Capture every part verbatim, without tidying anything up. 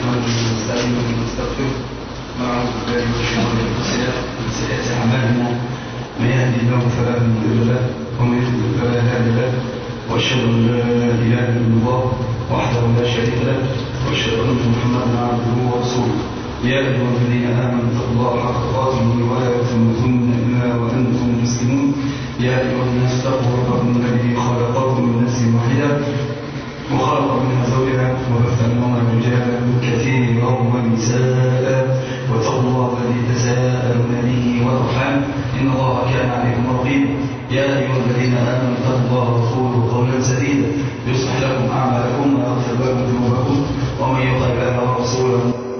نحمده ونستعينه ونستغفره ونعوذ بالله من شرور انفسنا ومن سيئات اعمالنا من يهده الله فلا مضل له ومن يضلل فلا هادي له واشهد ان لا اله الا الله وحده لا شريك له واشهد ان محمدا عبده ورسوله. يا ايها الذين امنوا اتقوا الله حق تقاته ولا تموتن الا وانتم مسلمون. يا ايها الناس اتقوا ربكم الذي خلقكم من نفس واحده وخلق منها زوجها وبث منهما رجالا كثيرا ونساء واتقوا الله الذي تساءلون به والارحام ان الله كان عليكم رقيبا. يا ايها الذين امنوا اتقوا الله وقولوا قولا سديدا يصلح لكم اعمالكم ويغفر لكم ذنوبكم ومن يطع الله ورسوله.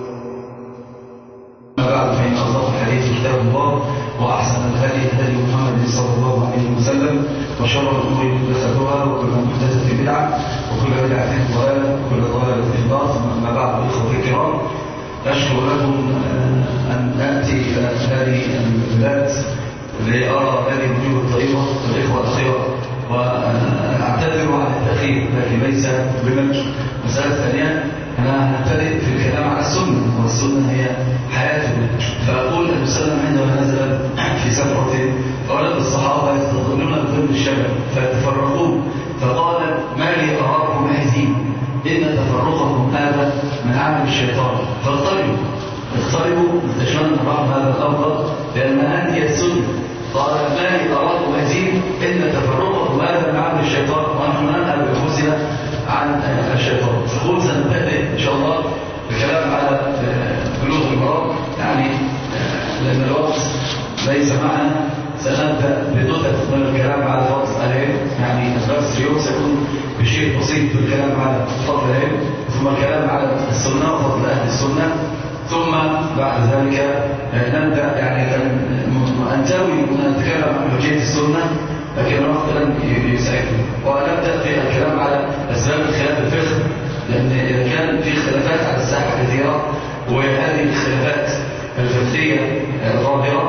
اما بعد فان اصدق الحديث كتاب الله واحسن الهدي هدي محمد صلى الله عليه وسلم وشر الامور محدثاتها وكل محدثه بدعه وكل بدعه ضلاله وكل ضلاله في النار. اما بعد اخوتي الكرام اشكر لكم ان اتي الى هذه البلاد لارى هذه الوجوه الطيبه والاخوه الاخيار واعتذر عن التاخير لكن ليس بمجد. مساله ثانيه انا هنبتدئ في الكلام على السنه والسنه هي حياتنا. فاقول ان وسلم عندما نزل في سفره فولد الصحابه يستظلون بظل الشجر فيتفرقون فقال ما لي اراكم هزيم ان تفرقكم هذا من عمل الشيطان فاقتربوا اقتربوا تشمل بعض هذا الامر لان هذه السنه. قال ما لي اراكم هزيم ان تفرقكم هذا من عمل الشيطان ونحن ننهى بانفسنا عن الشيطان. فقول سنبتدئ ان شاء الله الكلام على بلوغ المرام يعني لان الوقت ليس معنا. سنبدا بدقه من الكلام على فضل العلم يعني الدرس اليوم سيكون بشيء بسيط بالكلام على فضل العلم ثم الكلام على السنه وفضل اهل السنه ثم بعد ذلك نبدا يعني انتوي نتكلم عن حجيه السنه لكن الوقت لن يسعفنا ونبدا في الكلام على اسباب الخلاف الفقهي لان اذا كان في خلافات على الساحه كثيره وهذه الخلافات الفقهيه الظاهره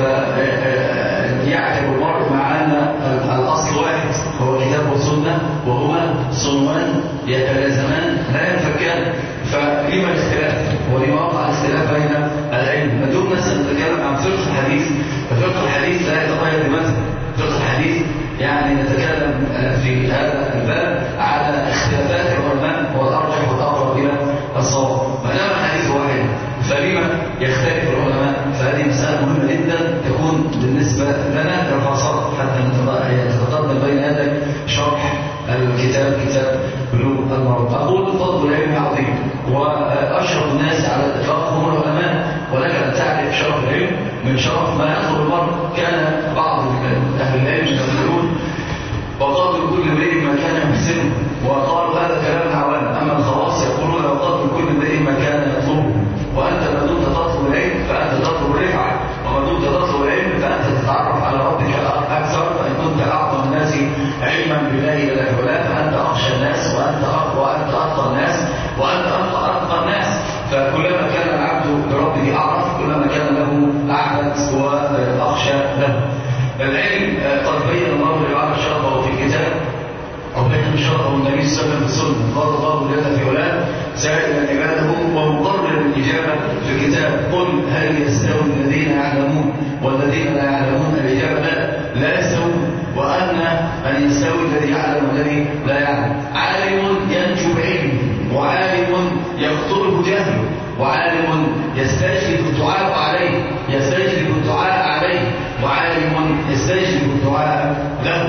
فيعتبر المرء مع ان الاصل واحد هو كتاب والسنه وهما صنوان يتلازمان لا ينفكان. فلما الاختلاف ولما وقع الاختلاف بين العلم ما دمنا سنتكلم عن فقه الحديث ففقه الحديث لا يتغير بمثل فقه الحديث يعني نتكلم في هذا الباب على اختلافات العلماء والارجح والاقرب الى الصواب. ما دام الحديث واحد فلما يختلف العلماء؟ فهذه مساله مهمه جدا تكون بالنسبه لنا كفاصله حتى نتقدم بين يدي شرح الكتاب كتاب بلوغ المرام. اقول فضل العلم عظيم واشرف الناس على الاطلاق هم العلماء ولك ان تعرف شرف العلم من شرف ما يطلب المرء. كان بعض اهل العلم يقولون وقاتل كل امرئ ما كان يحسنه وقالوا هذا كلام عوام. اما الخواص يقولون وقاتل كل امرئ ما كان يطلبه وانت ما دمت تطلب العلم فانت تطلب الرفعه وما دمت تطلب العلم فانت تتعرف على ربك اكثر. فان كنت اعظم الناس علما بالله جل وعلا فانت اخشى الناس وانت اقوى وانت اتقى الناس وانت اتقى الناس. فكلما كان العبد بربه اعرف كلما كان له اعبد واخشى له. العلم قد بين الله تعالى شرطه في الكتاب وبين شرطه النبي صلى الله عليه وسلم في السنه. قال الله جل في علاه سائلا عباده ومقرر الاجابه في الكتاب قل هل يستوي الذين يعلمون والذين لا يعلمون؟ الاجابه لا لا يستوون. وان ان يستوي الذي يعلم والذي لا يعلم. عالم ينجو بعلمه وعالم يقتله جهله وعالم يستجلب الدعاء عليه يستجلب الدعاء عليه وعالم يستجلب الدعاء له.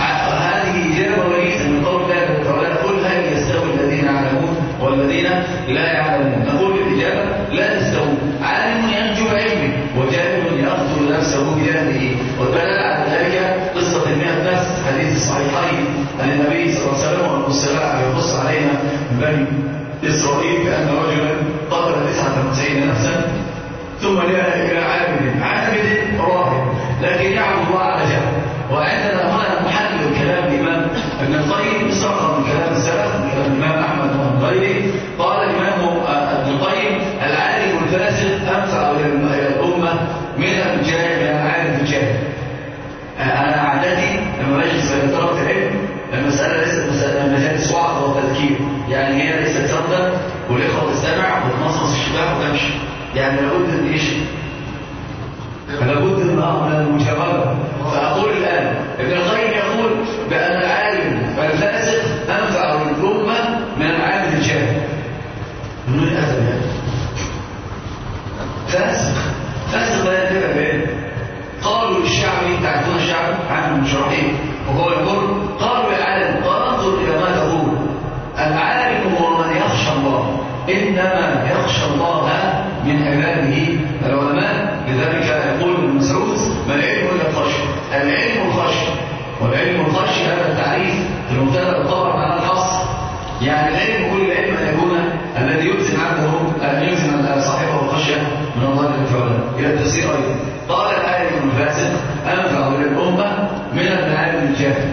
هذه إجابة وليسة من قول الله تعالى قل هل يستوي الذين يعلمون والذين لا يعلمون؟ نقول الإجابة لا تستوي. عالم ينجو بعلمه وجاهل يقتل نفسه بجهله. والدلالة على ذلك قصة المئة نفس حديث الصحيحين عن النبي صلى الله عليه وسلم والسلام يقص علينا بني إسرائيل بأن رجلا قتل تسعة وتسعين نفسا ثم جاء إلى عابد عابد راهب لكن يعبد الله على جهل. وعندنا هنا محلل الكلام الإمام ابن القيم استخرج من كلام السلف من كلام الإمام أحمد ومن غيره. قال الإمام ابن القيم العالم الفاسد أنفع للأمة من الجاهل من العالم الجاهل. أنا عادتي لما بجلس في طلبة العلم المسألة ليست مسألة مجالس وعظ وتذكير يعني هي هي ليست سودة والإخوة تستمع وتنصص الشباب وتمشي. يعني لابد من إيش؟ لابد من المجابرة. فأقول الآن ابن القيم يقول بأن العالم الفاسق أنفع للأمة من العالم الجاهل. من الأدب يعني فاسق فاسق لا يتبع بين. قالوا للشعبي، تعرفون الشعب عن المشرحين وهو يقول قالوا يا عالم قال انظر إلى ما تقول العالم هو من يخشى الله إنما يخشى الله من عباده العلماء. لذلك يقول ابن مسعود ما العلم إلا الخشية. العلم الخشية والعلم الخشية هذا التعريف في المبتدأ بالطبع معناه الخاص. يعني العلم كل العلم أن يكون الذي يلزم عنده أن يلزم صاحبه الخشية من الله جل وعلا. إلى التفسير أيضا قال العالم الفاسق أنفع للأمة من العالم الجاهل.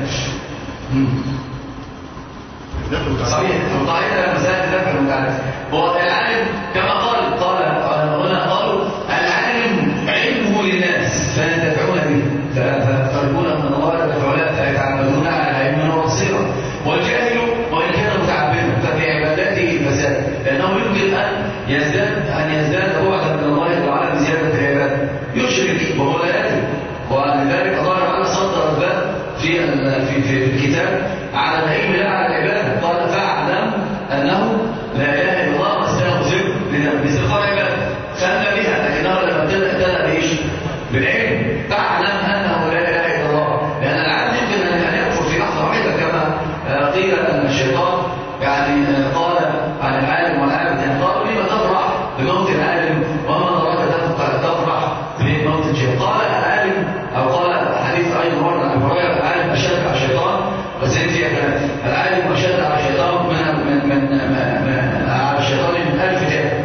صحيح. القاعدة مسألة ذكر المتعلم هو العالم كما قال قال هنا قالوا العالم علمه للناس فينتفعون به فيقربون من الله جل وعلا فيتعبدون على علم وبصيرة. والجاهل وإن كان متعبدا ففي عبادته فساد لأنه يمكن أن يزداد أن يزداد بعدا من الله جل وعلا بزيادة العبادة يشرك وهو لا يدري. ولذلك الله تعالى صدر الباب في في في الكتاب على العلم لا على العباده. قال فاعلم انه لا اله الا الله واستغفر باستغفار العباده فهم بها لكنه لما ابتدأ بايش؟ بالعلم. فاعلم انه لا اله الا الله لان العالم يمكن ان يكفر في لحظه واحده كما قيل ان الشيطان يعني قال عن العالم والعابد يعني قالوا لما تفرح بموت العالم وما دراك تفرح بموت الجاهل. قال العالم او قال حديث ايضا مره عن ابي هريره العالم اشد على الشيطان وزين فيها كلام العالم اشد على الشيطان من من من, من على الشيطان من ألف جاهل.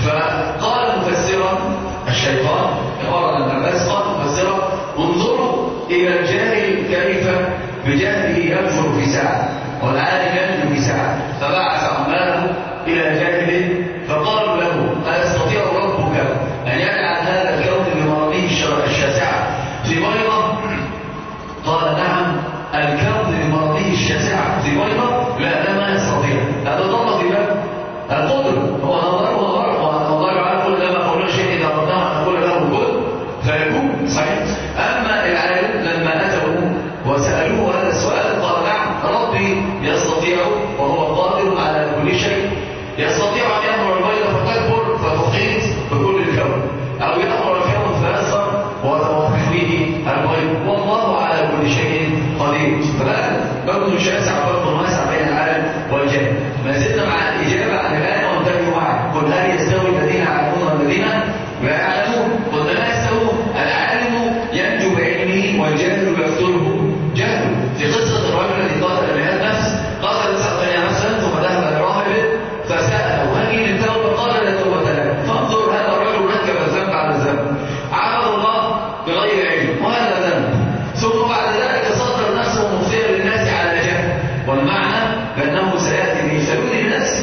فقال مفسرا الشيطان عباره عن العباس قال مفسرا انظروا الى الجاهل كيف بجهله ينفر في ساعه والعالم ينجو في ساعه. فبعث عماله الى جاهل فقالوا له أيستطيع ربك ان يجعل هذا الكون بمراضيه الشاسعه في بيضه؟ قال نعم الكون بمراضيه الشاسعه في بيضه لا ده ما يستطيع. هذا ضل في باب القدر هو نظر ونظر والله يعلم كل ما قولنا شيء اذا اردنا ان نقول له كن فيكون صحيح. اما العالم لما اتوا وسالوه هذا السؤال قال نعم ربي يستطيع وهو قادر على كل شيء. يستطيع ان يامر البيضه فتكبر فتحيط بكل الكون او يامر الكون فيصغر وتحويه البيض والله على كل شيء قدير. فلا برضه شاسع برضه واسع بين العالم والجاهل. ما زلنا مع الاجابه عن الايه وانتبهوا معي. قل هل يستوي الذين يعلمون والذين لا يعلمون؟ قل لا يستوون. العالم ينجو بعلمه والجاهل يقتله جهله. في قصه الرجل الذي قاتل مئة نفس قاتل تسعة نفسا ثم ذهب لراهب فساله هل لي التوبه؟ قال لا توبه له. فانظر هذا الرجل ركب الذنب على الذنب عبد الله بغير علم وهذا ذنب ثم بعد ذلك صدر نفسه مغفرا للناس على جهل. والمعنى بانه سياتي بسبيل الناس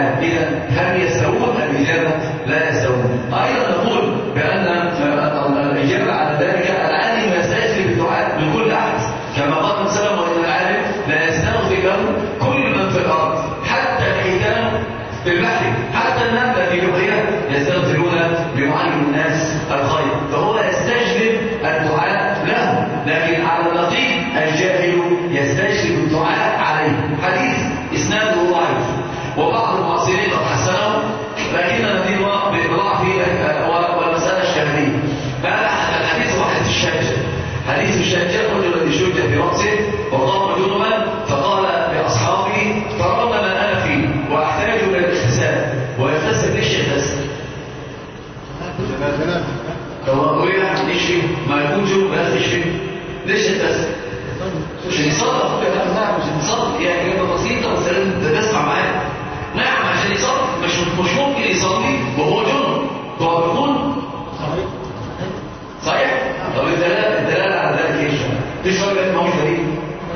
العالم. إذا هل يستوون؟ الإجابة لا يستوون. أيضا نقول بأن الإجابة على ذلك العالم يستجلب الدعاء من كل أحد، كما قال سلم وإن العالم لا يستغفر له كل من في الأرض حتى الحيتان في البحر، حتى النملة في بحرها يستغفرون لمعلم الناس الخير، فهو يستجلب الدعاء له. لكن على النقيض الجاهل يستجلب الدعاء عليه. حديث إسناده ضعيف وبعض المعاصرين قد حسنه، لكننا بضعفه والمسألة الشهرية. فالحديث هو حديث الشجة. حديث الشجة رجل شج في رأسه وقام جنبا فقال لأصحابه ترون ما أنا فيه وأحتاج إلى الاغتسال. ويغتسل ليش يغتسل؟ هو يعني ليش فيه؟ ما يكون جنب ليش فيه؟ ليش يغتسل؟ مش يصرف كلام. نعم مش يصرف، يعني كلمة بسيطة بس لازم تسمع معايا. نعم عشان يصرف، مش مش ممكن يصلي وهو جنب. هو بيكون صحيح؟ طب الدلالة الدلالة على ذلك ايش؟ ايش رايك ما هوش دليل؟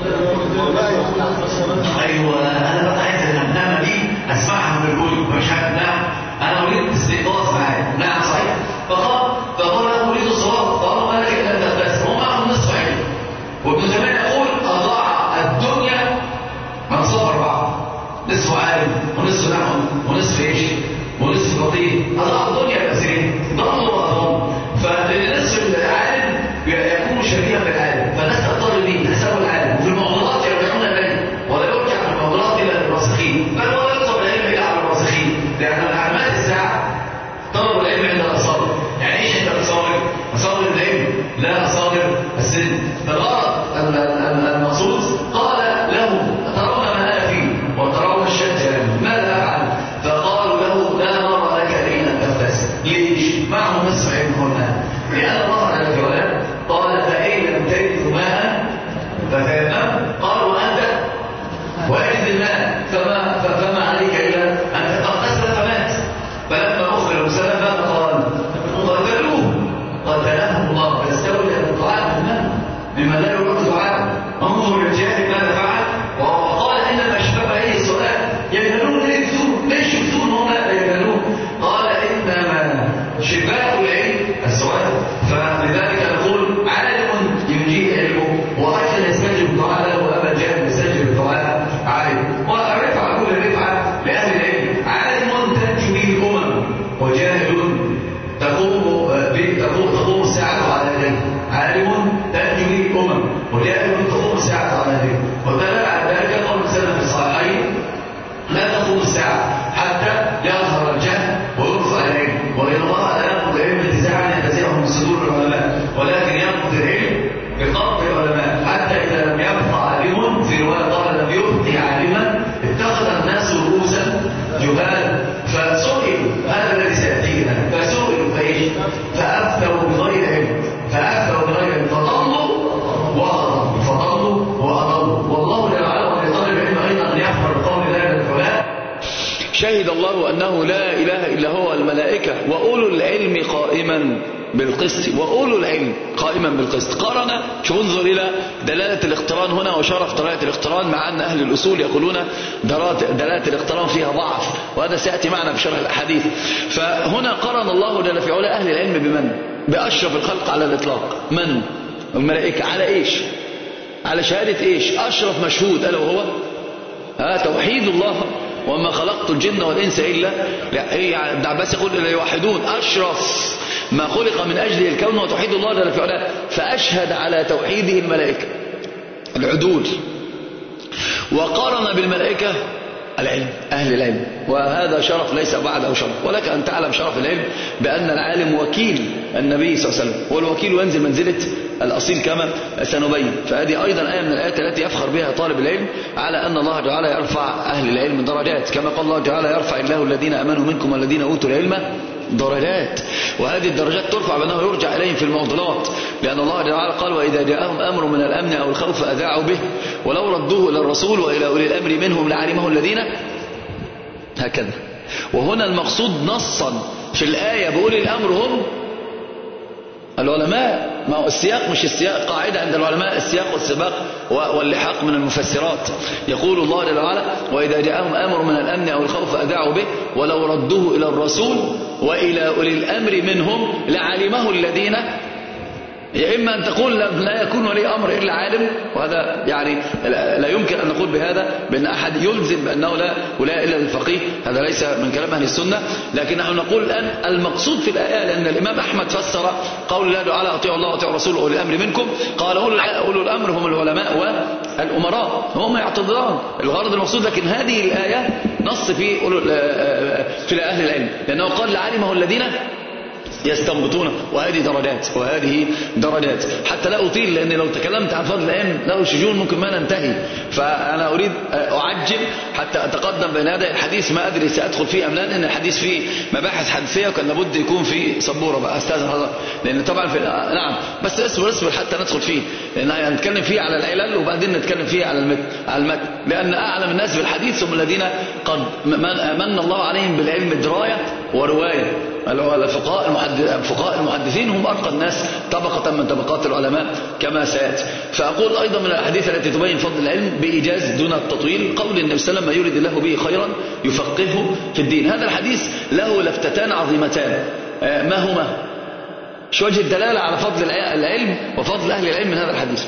ايوه انا بقى عايز النعمة دي اسمعها من الكل مش عارف. نعم انا اريد استيقاظ معايا. نعم صحيح. فقال فقال انا اريد الصلاة. قالوا ما لك الا ان تغتسل. هم معهم نصف علم. وابن زمان يقول اضاع الدنيا من صفر بعض، نصف عالم ونصف نحو ونصف ايش ونصف بطيء. اضاع الدنيا بأسرين ضموا وأضموا. فالنصف العالم يكون شبيها بالعالم، فالناس تضطر به تساوي العالم. وفي المعضلات يرجعون اليه ولا يرجع من المعضلات الى الراسخين، بل ولا يطلب العلم الا على الراسخين، لان علامات الساعه طلب العلم عند الاصابع. يعني ايش عند الاصابع؟ اصابع العلم لا اصابع السن. فالغرض المقصود قال له ترون ما انا فيه وترون الشتى ماذا افعل؟ فقالوا له لا نرى لك الا تغتسل. ليش؟ معه نصف علم هنا، لان الله على الجواب قال فان لم تجد ماء فتيمم. قالوا انت واجد الماء فما فما عليك الا ان تغتسل فمات. فلما اخبر مسلم ماذا قال؟ قتلوه قتلهم الله. فاستولى الدعاء بالماء بما لا يرد دعاء. انظر للجاهل ماذا فعل. وقال انما شباب اي السؤال يجهلون ليه يفتون؟ ليش يفتون هم لا يجهلون؟ قال انما شباب العلم السؤال. فلذلك نقول عالم يجيء علمه واجل يستجب الدعاء له، واما الجاهل يستجب الدعاء عليه. والرفعه كل الرفعه لاهل العلم. عالم تنجو به الامم وجاهل تقوم تقوم الساعه على يديه. عالم تنجو به الامم وجاهل تقوم الساعه على يديه. ودل على ذلك قول سلم في الصحيحين لا تقوم الساعه حتى يظهر الجهل ويرفع العلم، وان الله لا يقبض العلم انتزاعا ينتزعه من صدور العلماء، ولكن يقبض العلم بقبض العلماء حتى اذا لم يبقى عالم. في روايه قال لم يبقي عالما اتخذ الناس رؤوسا جهالا. فسئلوا هذا الذي سياتينا، فسئلوا فايش؟ فافتوا بغير علم، فافتوا بغير علم فضلوا واضلوا، فضلوا واضلوا. والله لا يعلم لطالب العلم ايضا ان يحفظ قول الله للعلماء شهد الله أنه لا إله إلا هو الملائكة وأولو العلم قائما بالقسط. وأولو العلم قائما بالقسط. قارن شو انظر إلى دلالة الاقتران هنا وشرف دلالة الاقتران، مع أن أهل الأصول يقولون دلالة الاقتران فيها ضعف، وهذا سيأتي معنا في شرح الأحاديث. فهنا قارن الله جل في علا أهل العلم بمن؟ بأشرف الخلق على الإطلاق. من؟ الملائكة. على إيش؟ على شهادة إيش؟ أشرف مشهود ألا وهو ها توحيد الله. وما خلقت الجن والإنس إلا يعني ابن عباس يقول لا يوحدون. أشرف ما خلق من أجله الكون وتوحيد الله جل في علاه. فأشهد على توحيده الملائكة العدول. وقارن بالملائكة العلم، أهل العلم، وهذا شرف ليس بعده شرف. ولك أن تعلم شرف العلم بأن العالم وكيل النبي صلى الله عليه وسلم، والوكيل ينزل منزلة الأصيل كما سنبين. فهذه أيضا آية من الآيات التي يفخر بها طالب العلم على أن الله تعالى يرفع أهل العلم درجات، كما قال الله تعالى يرفع الله الذين آمنوا منكم والذين أوتوا العلم درجات. وهذه الدرجات ترفع بأنه يرجع إليهم في المعضلات، لأن الله تعالى قال وإذا جاءهم أمر من الأمن أو الخوف أذاعوا به ولو ردوه إلى الرسول وإلى أولي الأمر منهم لعلمه الذين هكذا. وهنا المقصود نصا في الآية بأولي الأمر هم العلماء، ما هو السياق مش السياق قاعدة عند العلماء، السياق والسباق واللحاق من المفسرات. يقول الله جل وعلا: وإذا جاءهم أمر من الأمن أو الخوف أذاعوا به ولو ردوه إلى الرسول وإلى أولي الأمر منهم لعلمه الذين. يا إما أن تقول لا يكون ولي أمر إلا عالم، وهذا يعني لا يمكن أن نقول بهذا بأن أحد يلزم بأنه لا ولا إلا الفقيه، هذا ليس من كلام أهل السنة. لكن نحن نقول الآن المقصود في الآية، لأن الإمام أحمد فسر قول الله تعالى: أطيعوا الله وأطيعوا الرسول وأولي الأمر منكم، قال أولو الأمر هم العلماء والأمراء، هم يعتذران الغرض المقصود. لكن هذه الآية نص في في أهل العلم، لأنه قال لعلمه الذين يستنبطون، وهذه درجات وهذه درجات. حتى لا أطيل، لأن لو تكلمت عن فضل العلم له شجون ممكن ما ننتهي، فأنا أريد أعجل حتى أتقدم بين هذا الحديث. ما أدري سأدخل فيه أم لا، لأن الحديث فيه مباحث حديثية وكان لابد يكون فيه سبورة بقى أستاذ هذا، لأن طبعا في نعم بس اصبر اصبر حتى ندخل فيه، لأن نتكلم فيه على العلل وبعدين نتكلم فيه على المتن على المتن لأن أعلم الناس بالحديث هم الذين قد من الله عليهم بالعلم دراية ورواية. الفقهاء الفقهاء المحدثين هم أرقى الناس طبقة من طبقات العلماء كما سيأتي. فأقول أيضا من الأحاديث التي تبين فضل العلم بإيجاز دون التطويل قول النبي صلى الله عليه وسلم: يريد الله به خيرا يفقهه في الدين. هذا الحديث له لفتتان عظيمتان، ما هما؟ شو وجه الدلالة على فضل العلم وفضل أهل العلم من هذا الحديث؟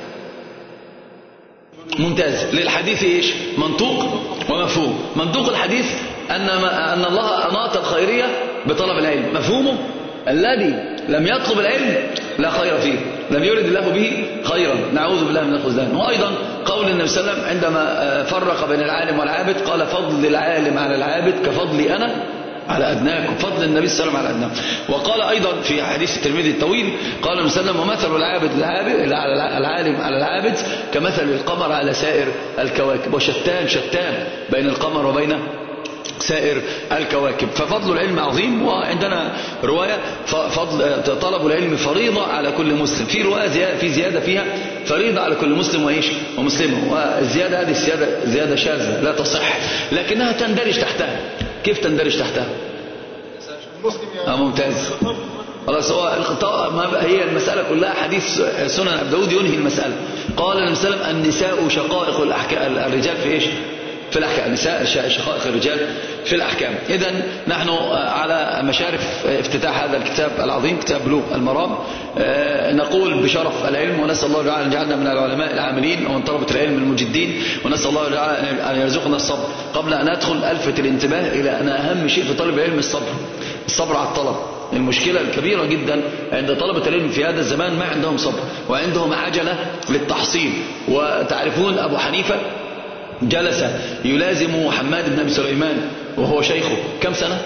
ممتاز. للحديث إيش؟ منطوق ومفهوم. منطوق الحديث أن, أن الله أناط الخيرية بطلب العلم. مفهومه: الذي لم يطلب العلم لا خير فيه، لم يرد الله به خيرا، نعوذ بالله من الخذلان. وأيضا قول النبي صلى الله عليه وسلم عندما فرق بين العالم والعابد قال: فضل العالم على العابد كفضلي أنا على أدناكم. فضل النبي صلى الله عليه وسلم على أدناكم. وقال أيضا في حديث الترمذي الطويل قال النبي صلى الله عليه وسلم: ومثل العابد العالم على العابد كمثل القمر على سائر الكواكب. وشتان شتان بين القمر وبين سائر الكواكب. ففضل العلم عظيم. وعندنا رواية فضل طلب العلم فريضة على كل مسلم، في رواية زيادة في زيادة فيها فريضة على كل مسلم وإيش ومسلمة. والزيادة هذه الزيادة زيادة شاذة لا تصح، لكنها تندرج تحتها. كيف تندرج تحتها؟ آه ممتاز. خلاص، هو هي المسألة كلها حديث سنن أبي داود ينهي المسألة. قال النبي صلى الله عليه وسلم: النساء شقائق الرجال في إيش؟ في الأحكام. النساء شقائق الرجال في الأحكام. إذن نحن على مشارف افتتاح هذا الكتاب العظيم، كتاب بلوغ المرام، نقول بشرف العلم، ونسأل الله تعالى أن يجعلنا من العلماء العاملين ومن طلبة العلم المجدين، ونسأل الله تعالى أن يرزقنا الصبر. قبل أن أدخل ألفت الانتباه إلى أن أهم شيء في طلب العلم الصبر، الصبر على الطلب. المشكلة الكبيرة جدا عند طلبة العلم في هذا الزمان ما عندهم صبر، وعندهم عجلة للتحصيل. وتعرفون أبو حنيفة جلس يلازم حماد بن أبي سليمان وهو شيخه كم سنة؟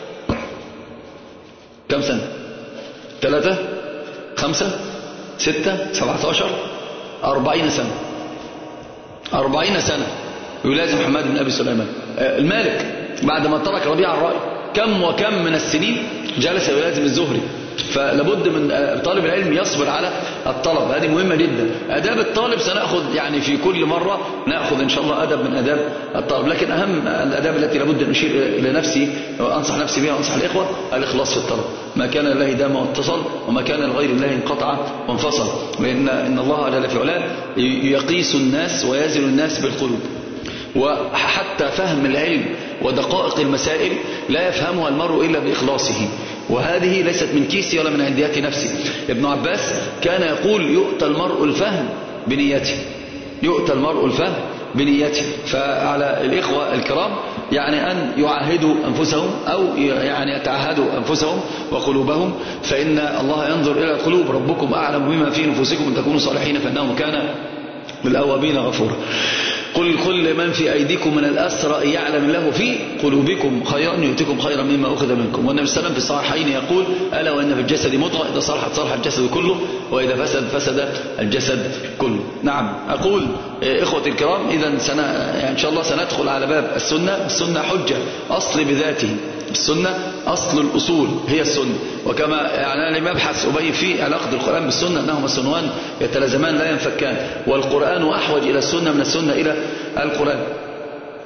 كم سنة؟ ثلاثة؟ خمسة؟ ستة؟ سبعة عشر؟ أربعين سنة. أربعين سنة يلازم حماد بن أبي سليمان. المالك بعد ما ترك ربيع الرأي كم وكم من السنين جلس يلازم الزهري. فلابد من طالب العلم يصبر على الطلب، هذه مهمة جدا. أداب الطالب سنأخذ يعني في كل مرة نأخذ إن شاء الله أدب من أداب الطالب، لكن أهم الأداب التي لابد أن أشير إلى نفسي وأنصح نفسي بها وأنصح الإخوة: الإخلاص في الطلب. ما كان لله دام واتصل، وما كان لغير الله انقطع وانفصل. لأن إن الله جل في علاه يقيس الناس ويزن الناس بالقلوب. وحتى فهم العلم ودقائق المسائل لا يفهمها المرء إلا بإخلاصه، وهذه ليست من كيسي ولا من عنديات نفسي. ابن عباس كان يقول: يؤتى المرء الفهم بنيته، يؤتى المرء الفهم بنيته. فعلى الإخوة الكرام يعني أن يعاهدوا أنفسهم أو يعني يتعهدوا أنفسهم وقلوبهم، فإن الله ينظر إلى القلوب. ربكم أعلم بما في نفوسكم إن تكونوا صالحين فإنه كان للأوابين غفورا. قل كل من في أيديكم من الأسرى يعلم الله في قلوبكم خيرا يؤتكم خيرا مما أخذ منكم. والنبي صلى الله عليه وسلم في الصحيحين يقول: ألا وإن في الجسد مضغة إذا صلحت صلح الجسد كله وإذا فسد فسد الجسد كله. نعم، أقول إخوتي الكرام، إذا سنة يعني إن شاء الله سندخل على باب السنة. السنة حجة أصل بذاته، السنة أصل الأصول هي السنة. وكما يعني أنا مبحث أبين فيه علاقة القرآن بالسنة أنهما سنوان يتلازمان لا ينفكان، والقرآن أحوج إلى السنة من السنة إلى القرآن.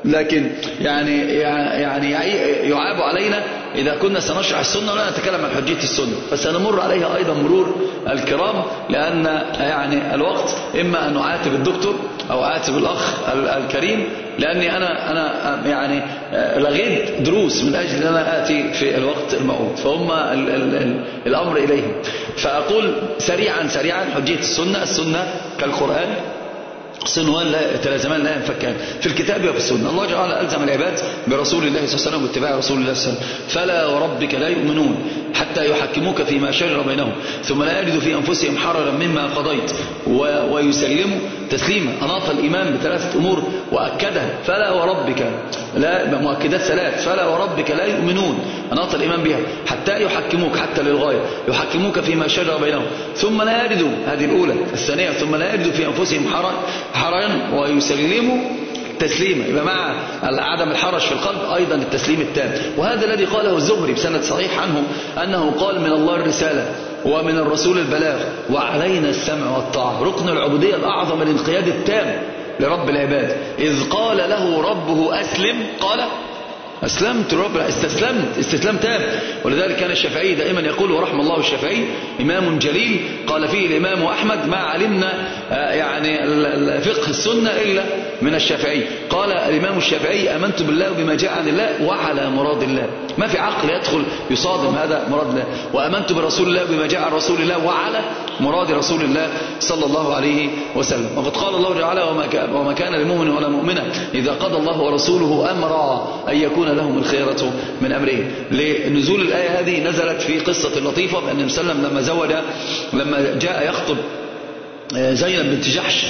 لكن يعني يعني يعاب علينا إذا كنا سنشرح السنة ولا نتكلم عن حجية السنة، فسنمر عليها أيضا مرور الكرام، لأن يعني الوقت إما أن نعاتب الدكتور أو أعاتب الأخ الكريم، لأني أنا أنا يعني لغيت دروس من أجل أن أنا آتي في الوقت الموعود، فهم ال ال ال الأمر إليهم. فأقول سريعا سريعا حجية السنة. السنة كالقرآن صنوان لا يتلازمان لا ينفكان في الكتاب وفي السنة. الله تعالى ألزم العباد برسول الله صلى الله عليه وسلم واتباع رسول الله صلى الله عليه وسلم. فلا وربك لا يؤمنون حتى يحكموك فيما شجر بينهم ثم لا يجدوا في أنفسهم حرجا مما قضيت ويسلموا تسليما. أناط الإيمان بثلاثة أمور وأكدها، فلا وربك لا مؤكدات ثلاث، فلا وربك لا يؤمنون أناط الإيمان بها حتى يحكموك حتى للغاية يحكموك فيما شجر بينهم ثم لا يجدوا، هذه الأولى. الثانية ثم لا يجدوا في أنفسهم حرج حرجا ويسلموا تسليما، يبقى مع عدم الحرج في القلب أيضا التسليم التام. وهذا الذي قاله الزهري بسند صحيح عنه أنه قال: من الله الرسالة ومن الرسول البلاغ وعلينا السمع والطاعة. ركن العبودية الأعظم الانقياد التام لرب العباد. إذ قال له ربه أسلم قال أسلمت رب، استسلمت استسلام تام. ولذلك كان الشافعي دائما يقول ورحم الله الشافعي إمام جليل قال فيه الإمام أحمد ما علمنا يعني فقه السنة إلا من الشافعي. قال الإمام الشافعي آمنت بالله بما جاء عن الله وعلى مراد الله. ما في عقل يدخل يصادم هذا مراد الله. وآمنت برسول الله بما جاء عن رسول الله وعلى مراد رسول الله صلى الله عليه وسلم. وقد قال الله تعالى وما كان لمؤمن ولا مؤمنة إذا قضى الله ورسوله أمرا أن يكون لهم الخيرة من أمرهم. لنزول الآية هذه نزلت في قصة لطيفة بأن النبي صلى الله عليه وسلم لما زوج لما جاء يخطب زينب بنت جحش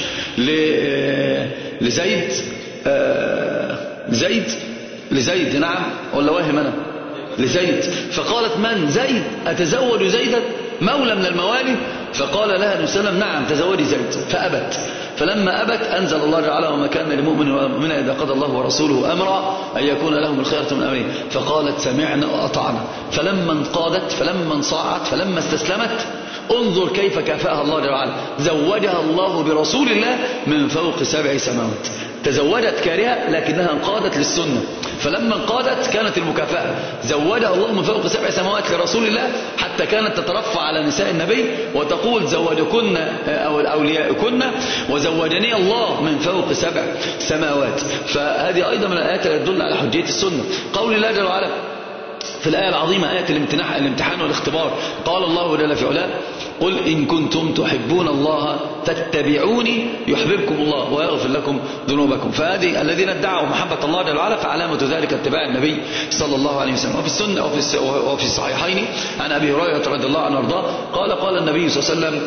لزيد لزيد لزيد نعم ولا واهم أنا لزيد، فقالت من زيد أتزوج زيدا مولى من الموالي؟ فقال لها النبي صلى الله عليه وسلم نعم تزوجي زيد، فأبت. فلما أبت أنزل الله تعالى وما كان لمؤمن ولا مؤمنة إذا قضى الله ورسوله أمرا أن يكون لهم الخيرة من أمرهم. فقالت سمعنا وأطعنا. فلما انقادت فلما انصاعت فلما استسلمت انظر كيف كافأها الله تعالى، زوجها الله برسول الله من فوق سبع سماوات. تزوجت كارهة لكنها انقادت للسنة، فلما انقادت كانت المكافأة. زوجها الله من فوق سبع سماوات لرسول الله حتى كانت تترفع على نساء النبي وتقول زوجكن أو أولياءكن وزوجني الله من فوق سبع سماوات. فهذه أيضا من الآيات التي تدل على حجية السنة. قول الله جل وعلا في الآية العظيمة آية الامتحان والاختبار قال الله جل في علاه قل إن كنتم تحبون الله فاتبعوني يحببكم الله ويغفر لكم ذنوبكم. فهذه الذين ادعوا محبة الله جل وعلا فعلامة ذلك اتباع النبي صلى الله عليه وسلم. وفي السنة وفي الصحيحين عن أبي هريرة رضي الله عنه وارضاه قال قال النبي صلى الله عليه وسلم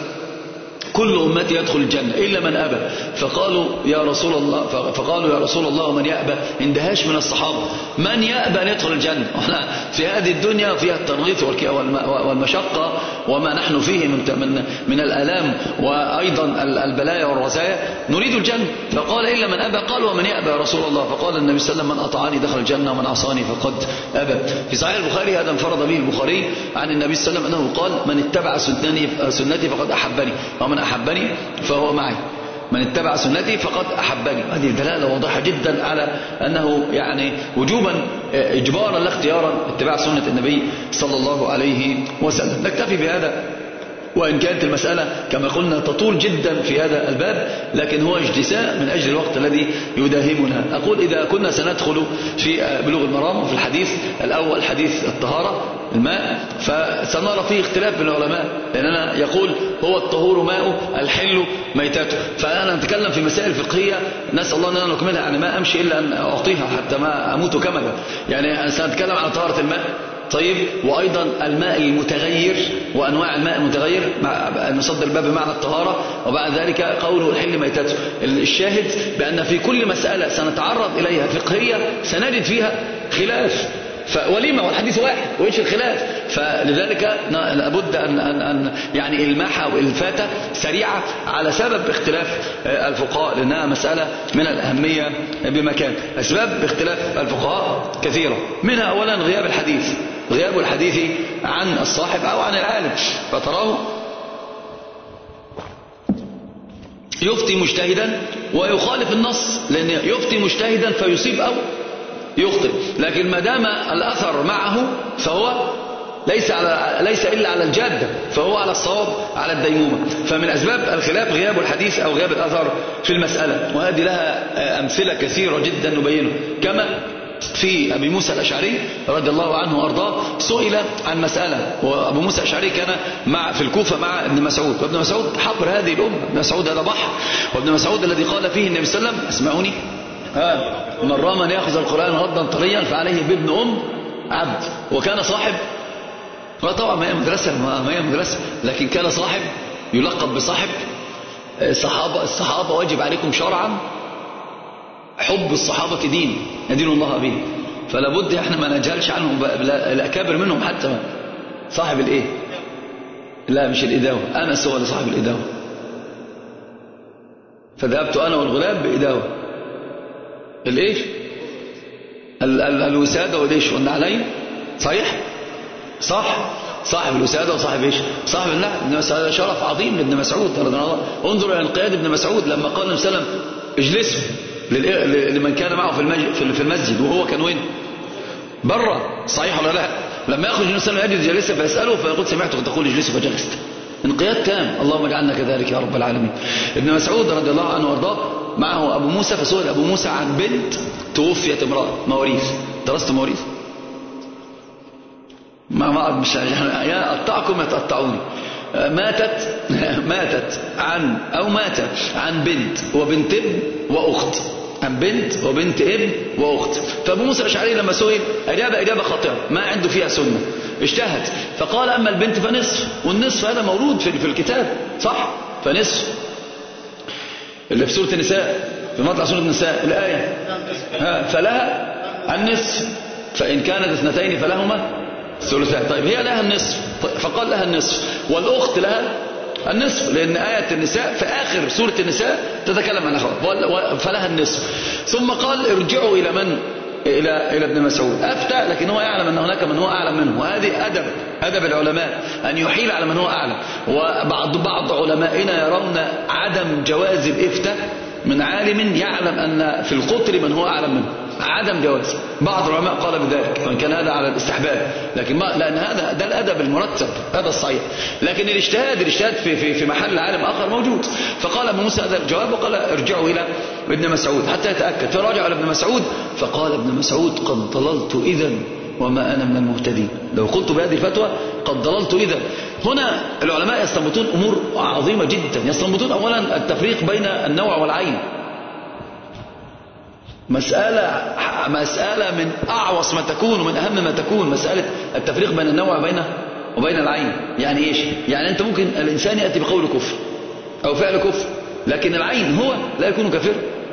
كل أمتي يدخل الجنة إلا من أبى. فقالوا يا رسول الله فقالوا يا رسول الله ومن يأبى؟ اندهاش من الصحابة من يأبى أن يدخل الجنة؟ احنا في هذه الدنيا فيها الترغيث والمشقة وما نحن فيه من من الآلام وأيضا البلايا والرزايا نريد الجنة. فقال إلا من أبى. قال ومن يأبى يا رسول الله؟ فقال النبي صلى الله عليه وسلم من أطاعني دخل الجنة ومن عصاني فقد أبى. في صحيح البخاري هذا انفرد به البخاري عن النبي صلى الله عليه وسلم أنه قال من اتبع سنتي فقد أحبني ومن أحبني فهو معي. من اتبع سنتي فقد أحبني. هذه دلالة واضحة جدا على أنه يعني وجوبا إجبارا لا اختيارا اتباع سنة النبي صلى الله عليه وسلم. نكتفي بهذا وإن كانت المسألة كما قلنا تطول جدا في هذا الباب، لكن هو اجتساء من أجل الوقت الذي يداهمنا. أقول إذا كنا سندخل في بلوغ المرام وفي الحديث الأول حديث الطهارة الماء فسنرى فيه اختلاف بين العلماء، لأننا يقول هو الطهور ماء الحل ميتاته. فأنا نتكلم في مسائل فقهية نسأل الله أن أنا نكملها، يعني ما أمشي إلا أن أعطيها حتى ما أموت كملا. يعني سنتكلم عن طهارة الماء طيب، وأيضا الماء المتغير وأنواع الماء المتغير نصدر الباب بمعنى الطهارة، وبعد ذلك قوله الحل ميتاته. الشاهد بأن في كل مسألة سنتعرض إليها فقهية سنجد فيها خلاف، ولما والحديث واحد وإيش الخلاف. فلذلك لابد أن, أن, أن يعني الماحة والفتة سريعة على سبب اختلاف الفقهاء، لأنها مسألة من الأهمية بمكان. أسباب اختلاف الفقهاء كثيرة، منها أولا غياب الحديث، غياب الحديث عن الصاحب أو عن العالم، فتراه يفتي مجتهدا ويخالف النص، لأن يفتي مجتهدا فيصيب أو يخطئ، لكن ما دام الأثر معه فهو ليس على ليس إلا على الجادة، فهو على الصواب على الديمومة. فمن أسباب الخلاف غياب الحديث أو غياب الأثر في المسألة، وهذه لها أمثلة كثيرة جدا نبينه. كما في أبي موسى الأشعري رضي الله عنه وأرضاه سئل عن مسألة، وأبو موسى الأشعري كان مع في الكوفة مع ابن مسعود، وابن مسعود حبر هذه الأمة، ابن مسعود هذا بحر، وابن مسعود الذي قال فيه النبي صلى الله عليه وسلم اسمعوني ها من رام أن يأخذ القرآن غضا طريا فعليه بابن أم عبد. وكان صاحب، طبعا ما هي مدرسة ما هي مدرسة لكن كان صاحب يلقب بصاحب الصحابة. الصحابة واجب عليكم شرعا حب الصحابة دين يدين الله به، فلا بد احنا ما نجهلش عنهم الأكابر منهم، حتى صاحب الايه، لا مش الإداوة، أنس هو اللي صاحب الإداوة، فذهبت أنا والغلاب بإداوة الايش ال ال الوسادة والايش والنعلين، صحيح صح، صاحب الوسادة وصاحب ايش صاحب النعل. ابن مسعود شرف عظيم لابن مسعود رضي الله عنه. انظر الى انقياد ابن مسعود لما قال النبي صلى الله عليه وسلم اجلسوا لمن كان معه في المسجد وهو كان وين برا، صحيح ولا لا؟ لما يخرج النبي صلى الله عليه وسلم يجلس جالسا فيسأله فيقول سمعتك تقول اجلسوا فجلست. انقياد تام، اللهم اجعلنا كذلك يا رب العالمين. ابن مسعود رضي الله عنه وارضاه معه ابو موسى، فسئل ابو موسى عن بنت توفيت امرأة، مواريث، درست مواريث؟ ما ما مش يا اقطعكم يتقطعوني. ماتت ماتت عن او مات عن بنت وبنت ابن واخت، عن بنت وبنت ابن واخت. فابو موسى الاشعري لما سئل اجابه اجابه خاطئه ما عنده فيها سنه، اجتهد فقال اما البنت فنصف، والنصف هذا مورود في في الكتاب صح، فنصف اللي في سوره النساء، في مطلع سوره النساء الايه ها فلها النصف فان كانت اثنتين فلهما ثلثان. طيب هي لها النصف فقال لها النصف، والأخت لها النصف، لأن آية النساء في آخر سورة النساء تتكلم عن أخوات، فلها النصف. ثم قال ارجعوا إلى من؟ إلى إلى ابن مسعود. أفتى لكن هو يعلم أن هناك من هو أعلم منه، وهذه أدب أدب العلماء أن يحيل على من هو أعلم. وبعض بعض علمائنا يرون عدم جواز الإفتاء من عالم يعلم أن في القطر من هو أعلم منه، عدم جواز. بعض العلماء قال بذلك وإن كان هذا على الاستحباب، لكن ما لأن هذا ده الأدب المرتب، هذا الصحيح. لكن الاجتهاد الاجتهاد في في في محل عالم آخر موجود. فقال ابن موسى هذا الجواب وقال ارجعوا إلى ابن مسعود حتى يتأكد، فرجعوا إلى ابن مسعود فقال ابن مسعود قد ضللت إذا وما أنا من المهتدين. لو قلت بهذه الفتوى قد ضللت إذا. هنا العلماء يستنبطون أمور عظيمة جدا. يستنبطون أولا التفريق بين النوع والعين، مسألة مسألة من أعوص ما تكون ومن أهم ما تكون، مسألة التفريق بين النوع وبين وبين العين. يعني إيش؟ يعني أنت ممكن الإنسان يأتي بقول كفر أو فعل كفر، لكن العين هو لا يكون كافر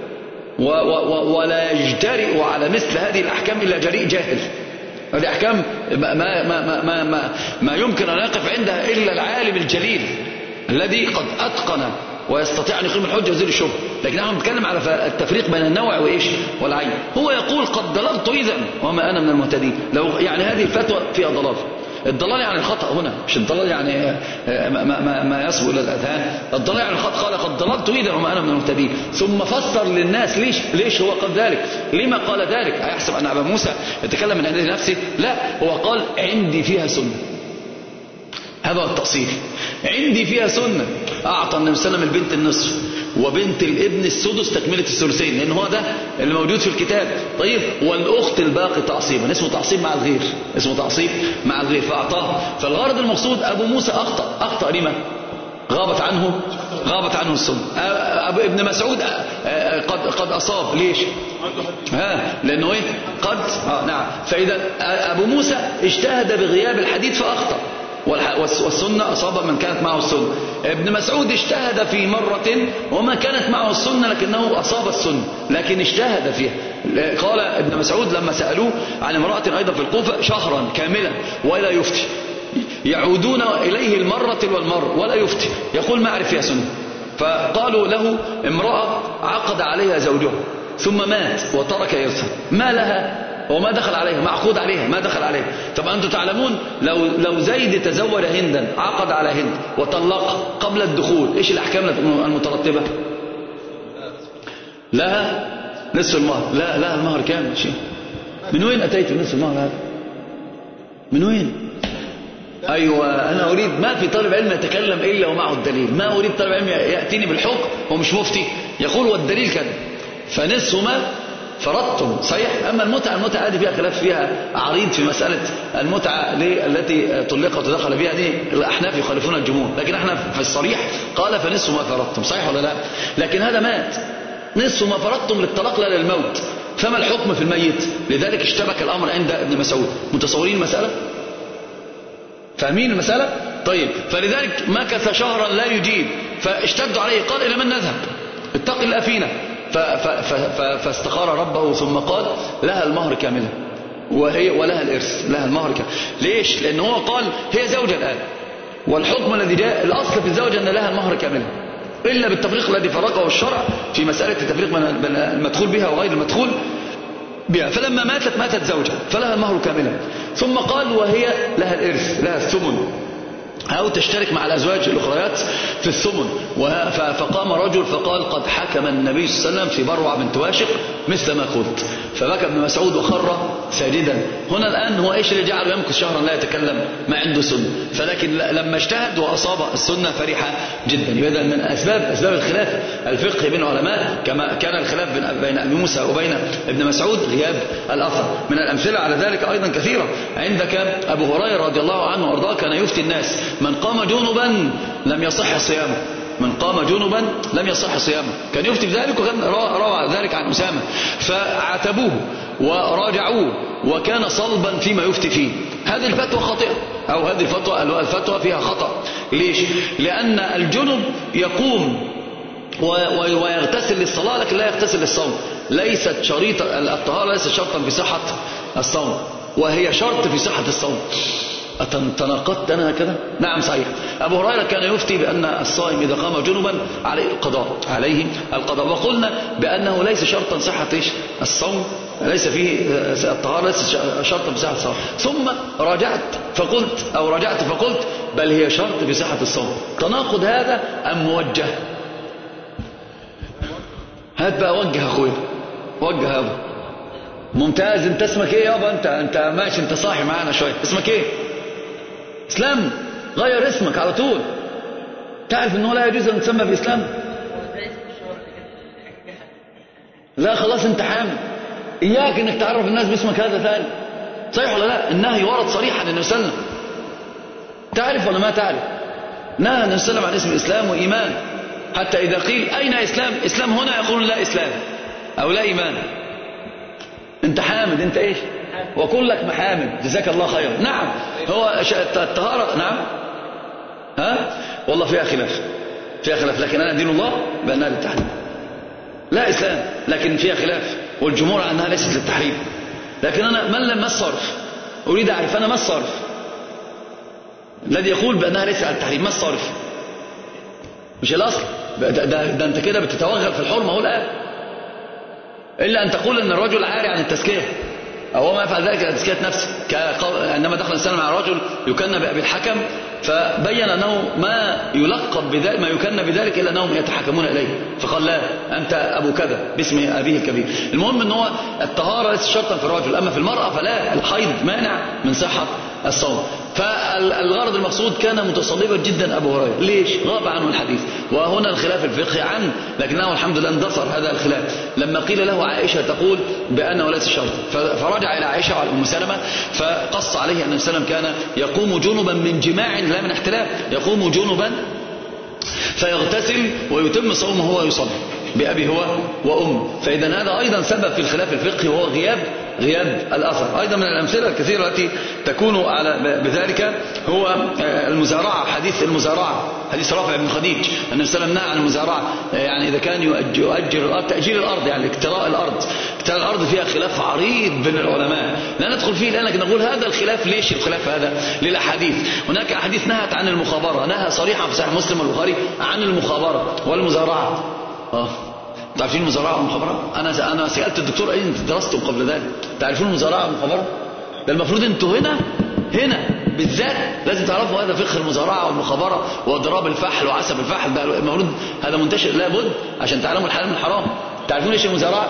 ولا يجترئ على مثل هذه الأحكام إلا جريء جاهل. هذه أحكام ما, ما, ما, ما, ما, ما يمكن أن يقف عندها إلا العالم الجليل الذي قد أتقن ويستطيع أن يقيم الحجة ويزيل الشبهة. لكن نحن نتكلم على التفريق بين النوع وإيش والعين. هو يقول قد ضللت إذا وما أنا من المهتدين. لو يعني هذه الفتوى فيها ضلال. الضلال يعني الخطأ هنا، مش الضلال يعني ما, ما, ما يصبو إلى الأذهان. الضلال يعني الخطأ. قال قد ضللت إذا وما أنا من المهتدين، ثم فسر للناس ليش ليش هو قال ذلك، لما قال ذلك. أيحسب أن أبا موسى يتكلم من عند نفسه؟ لا، هو قال عندي فيها سنة. هذا هو التأصيل، عندي فيها سنة. أعطى النبي صلى الله عليه وسلم البنت النصف وبنت الابن السدس تكملة الثلثين، لأن هو ده اللي موجود في الكتاب. طيب والأخت الباقي تعصيبا، اسمه تعصيب مع الغير، اسمه تعصيب مع الغير، فأعطاه. فالغرض المقصود أبو موسى أخطأ. أخطأ لما؟ غابت عنه غابت عنه السنة. أبو ابن مسعود قد قد أصاب. ليش؟ ها لأنه إيه؟ قد آه نعم. فإذا أبو موسى اجتهد بغياب الحديث فأخطأ، والسنة أصاب من كانت معه السنة. ابن مسعود اجتهد في مرة وما كانت معه السنة لكنه أصاب السنة، لكن اجتهد فيها. قال ابن مسعود لما سألوه عن امرأة أيضا في الكوفة شهرا كاملا ولا يفتي، يعودون إليه المرة والمرة ولا يفتي، يقول ما أعرف فيها سنة. فقالوا له امرأة عقد عليها زوجها ثم مات وترك إرثا، ما لها وما دخل عليها، معقود عليها ما دخل عليها. طب أنتم تعلمون لو لو زيد تزوج هندا، عقد على هند وطلق قبل الدخول، إيش الأحكام المترتبة؟ لها نصف المهر. لا لها المهر كامل. شيء من وين أتيت نصف المهر هذا؟ من وين؟ أيوة أنا أريد، ما في طالب علم يتكلم إلا ومعه الدليل. ما أريد طالب علم يأتيني بالحكم ومش مفتي يقول والدليل كذا. فنصف ما فرضتم صحيح. أما المتعة، المتعة هذه فيها خلاف، فيها عريض في مسألة المتعة التي طلقت ودخل فيها، دي الأحناف يخالفون الجمهور، لكن احنا في الصريح قال فنصف ما فرضتم. صحيح ولا لا؟ لكن هذا مات، نصف ما فرضتم للطلاق لا للموت، فما الحكم في الميت؟ لذلك اشتبك الأمر عند ابن مسعود. متصورين المسألة؟ فاهمين المسألة؟ طيب، فلذلك مكث شهرا لا يجيب، فاشتدوا عليه، قال إلى من نذهب؟ اتق الله فينا. فاستخار ربه ثم قال لها المهر كاملا، وهي ولها الإرث، لها المهر كاملا. ليش؟ لأن هو قال هي زوجة الآن، والحكم الذي جاء الأصل في الزوجة أن لها المهر كاملا، إلا بالتفريق الذي فرقه الشرع في مسألة التفريق بين المدخول بها وغير المدخول بها. فلما ماتت ماتت زوجة فلها المهر كاملا، ثم قال وهي لها الإرث، لها الثمن، أو تشترك مع الأزواج الأخريات في الثمن. فقام رجل فقال قد حكم النبي صلى الله عليه وسلم في بروع بنت واشق مثل ما قلت. فبكى ابن مسعود وخر ساجدا. هنا الآن هو إيش اللي جعله يمكث شهرا لا يتكلم؟ ما عنده سنة، فلكن لما اجتهد وأصاب السنة فرح جدا. إذا من أسباب أسباب الخلاف الفقهي بين العلماء، كما كان الخلاف بين أبي موسى وبين ابن مسعود، غياب الأثر. من الأمثلة على ذلك أيضا كثيرة. عندك أبو هريرة رضي الله عنه وأرضاه كان يفتي الناس من قام جنبا لم يصح صيامه، من قام جنبا لم يصح صيامه، كان يفتي بذلك، وكان روى ذلك عن أسامة. فعاتبوه وراجعوه وكان صلبا فيما يفتي فيه. هذه الفتوى خاطئة، أو هذه الفتوى الفتوى فيها خطأ. ليش؟ لأن الجنب يقوم ويغتسل للصلاة لكن لا يغتسل للصوم. ليست شريطة الطهارة، ليست شرطا في صحة الصوم، وهي شرط في صحة الصوم. تناقضت أنا هكذا؟ نعم صحيح. أبو هريرة كان يفتي بأن الصائم إذا قام جنبا عليه القضاء، عليه القضاء. وقلنا بأنه ليس شرطا صحة الصوم، ليس فيه الطهارة ليس شرطا في صحة الصوم. ثم راجعت فقلت أو رجعت فقلت بل هي شرط في صحة الصوم. تناقض هذا أم موجه؟ هات بقى وجه أخوي، وجه هذا. ممتاز. انت اسمك ايه يابا؟ انت انت ماشي، انت صاحي معانا شويه. اسمك ايه؟ اسلام. غير اسمك على طول. تعرف انه لا يجوز ان تسمى باسلام؟ لا خلاص انت حامل. اياك انك تعرف الناس باسمك هذا ثاني. صحيح ولا لا؟ النهي ورد صريحا عن النبي صلى الله عليه وسلم. تعرف ولا ما تعرف؟ نهى النبي صلى الله عليه وسلم عن اسم الاسلام وايمان، حتى اذا قيل اين اسلام؟ اسلام هنا، يقولون لا اسلام او لا ايمان. انت حامد، انت ايش؟ وكلك محامد، جزاك الله خيرا. نعم هو الطهارة. نعم ها والله فيها خلاف، فيها خلاف، لكن انا دين الله بانها للتحريم لا اسلام، لكن فيها خلاف، والجمهور على انها ليست للتحريم. لكن انا من لم ما الصرف؟ اريد اعرف انا ما الصرف الذي يقول بانها ليست على التحريم. ما الصرف؟ مش الاصل ده, ده, ده انت كده بتتوغل في الحرمه اهو الان، الا ان تقول ان الرجل عاري عن التزكيه، أو ما يفعل ذلك لتزكية نفسه. عندما دخل الإنسان مع رجل يكن بأبي الحكم، فبين أنه ما يلقب بذلك، ما يكن بذلك إلا أنهم يتحكمون إليه، فقال لا أنت أبو كذا باسم أبيه الكبير. المهم أنه الطهارة ليس شرطا في الرجل، أما في المرأة فلا، الحيض مانع من صحة الصوم. فالغرض المقصود كان متصلبا جدا أبو هريرة. ليش؟ غاب عنه الحديث. وهنا الخلاف الفقهي عنه، لكنه الحمد لله اندثر هذا الخلاف لما قيل له عائشة تقول بأنه ليس شرط، فرجع إلى عائشة وعلى أم سلمة فقص عليه أن النبي صلى الله عليه وسلم كان يقوم جنبا من جماع لا من احتلام، يقوم جنبا فيغتسل ويتم صومه وهو يصلي بأبي هو وأم. فإذا هذا أيضا سبب في الخلاف الفقهي، وهو غياب غياب الأثر. أيضا من الأمثلة الكثيرة التي تكون على بذلك هو المزارعة. حديث المزارعة، حديث رافع بن خديج أن النبي صلى الله عليه وسلم نهى عن المزارعة، يعني إذا كان يؤجر الأرض، تأجير الأرض يعني اكتراء الأرض. اكتراء الأرض فيها خلاف عريض بين العلماء، لا ندخل فيه الآن، لكن نقول هذا الخلاف. ليش الخلاف هذا؟ للأحاديث. هناك أحاديث نهت عن المخابرة، نهى صريحا في صحيح مسلم والبخاري عن المخابرة والمزارعة. اه تعرفين المزارعة والمخابرة؟ أنا أنا سألت الدكتور أين أنت درستم قبل ذلك؟ تعرفون المزارعة والمخابرة؟ ده المفروض أنتوا هنا هنا بالذات لازم تعرفوا هذا فقه المزارعة والمخابرة وضراب الفحل وعسب الفحل. ده المفروض هذا منتشر، لابد عشان تعلموا الحلال من الحرام. تعرفون ايش المزارعة؟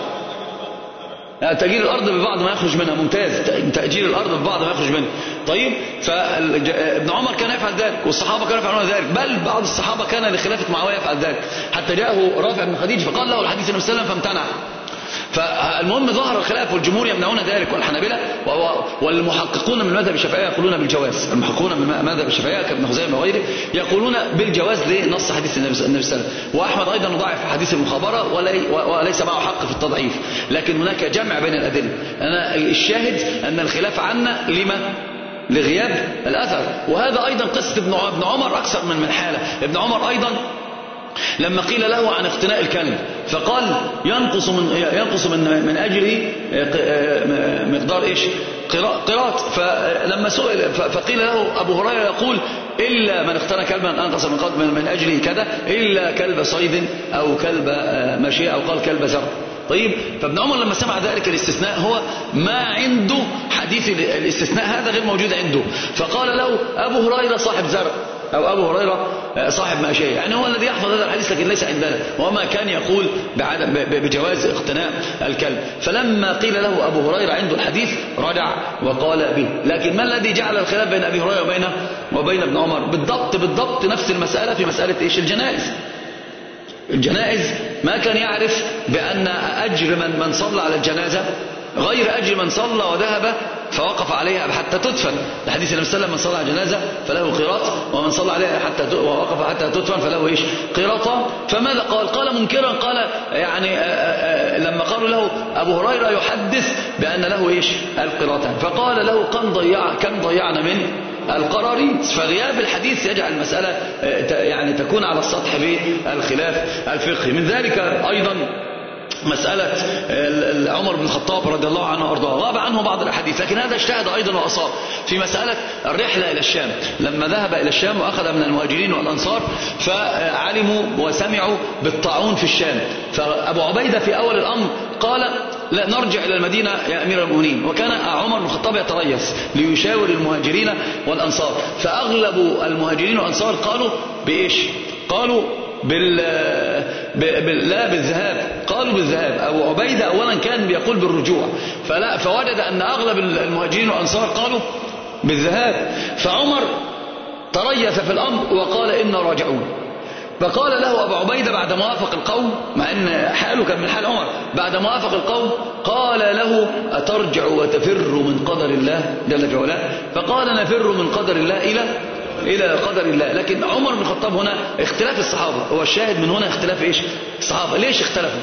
تأجير الأرض ببعض ما يخرج منها. ممتاز، تأجير الأرض ببعض ما يخرج منها. طيب، فابن عمر كان يفعل ذلك، والصحابة كانوا يفعلون ذلك، بل بعض الصحابة كان لخلافة معاوية يفعل ذلك، حتى جاءه رافع بن خديج فقال له الحديث النبي صلى الله عليه وسلم فامتنع. فالمهم ظهر الخلاف، والجمهور يمنعون ذلك، والحنابلة والمحققون من المذهب الشافعي يقولون بالجواز. المحققون من المذهب الشافعي كابن خزيمة وغيره يقولون بالجواز لنص حديث النبي صلى الله عليه وسلم. وأحمد أيضا ضعف حديث المخابرة وليس معه حق في التضعيف، لكن هناك جمع بين الأدلة. أنا الشاهد أن الخلاف عنا لما؟ لغياب الأثر. وهذا أيضا قصة ابن عمر أكثر من من حالة. ابن عمر أيضا لما قيل له عن اقتناء الكلب فقال ينقص من ينقص من من اجله مقدار ايش؟ قراط. فلما سئل فقيل له ابو هريره يقول الا من اقتنى كلبا انقص من من اجله كذا الا كلب صيد او كلب مشي او قال كلب زرع. طيب، فابن عمر لما سمع ذلك الاستثناء هو ما عنده حديث الاستثناء هذا غير موجود عنده، فقال له ابو هريره صاحب زرع أو أبو هريرة صاحب ماشية، يعني هو الذي يحفظ هذا الحديث لكن ليس عندنا، وما كان يقول بعدم بجواز اقتناء الكلب. فلما قيل له أبو هريرة عنده الحديث رجع وقال به. لكن ما الذي جعل الخلاف بين أبي هريرة وبين وبين ابن عمر؟ بالضبط بالضبط نفس المسألة في مسألة إيش؟ الجنائز. الجنائز ما كان يعرف بأن أجر من من صلى على الجنازة غير أجر من صلى وذهب فوقف عليها حتى تدفن. الحديث النبي صلى الله عليه وسلم من صلى على جنازة فله قيراط، ومن صلى عليها حتى ووقف حتى تدفن فله ايش؟ قيراطا. فماذا قال؟ قال منكرا، قال يعني آآ آآ لما قالوا له أبو هريرة يحدث بأن له ايش؟ القيراطان، فقال له كم ضيع كم ضيعنا من القراريط. فغياب الحديث يجعل المسألة يعني تكون على السطح بالخلاف الفقهي. من ذلك أيضا مسألة عمر بن الخطاب رضي الله عنه وارضاه، غاب عنه بعض الأحاديث، لكن هذا اجتهد أيضا وأصاب في مسألة الرحلة إلى الشام. لما ذهب إلى الشام وأخذ من المهاجرين والأنصار فعلموا وسمعوا بالطاعون في الشام، فأبو عبيدة في أول الأمر قال لا نرجع إلى المدينة يا أمير المؤمنين، وكان عمر بن الخطاب يتريث ليشاور المهاجرين والأنصار، فأغلب المهاجرين والأنصار قالوا بإيش؟ قالوا بال... بال... لا بالذهاب، قالوا بالذهاب. أبو عبيدة أولا كان بيقول بالرجوع، فلا فوجد أن أغلب المهاجرين والأنصار قالوا بالذهاب، فعمر تريث في الأمر وقال إنا راجعون. فقال له أبو عبيدة بعد موافق القوم، مع أن حاله كان من حال عمر، بعد موافق القوم قال له أترجع وتفر من قدر الله جل في علاه؟ فقال نفر من قدر الله إلى إلى قدر الله. لكن عمر بن الخطاب هنا اختلاف الصحابة، هو الشاهد من هنا اختلاف إيش؟ الصحابة. ليش اختلفوا؟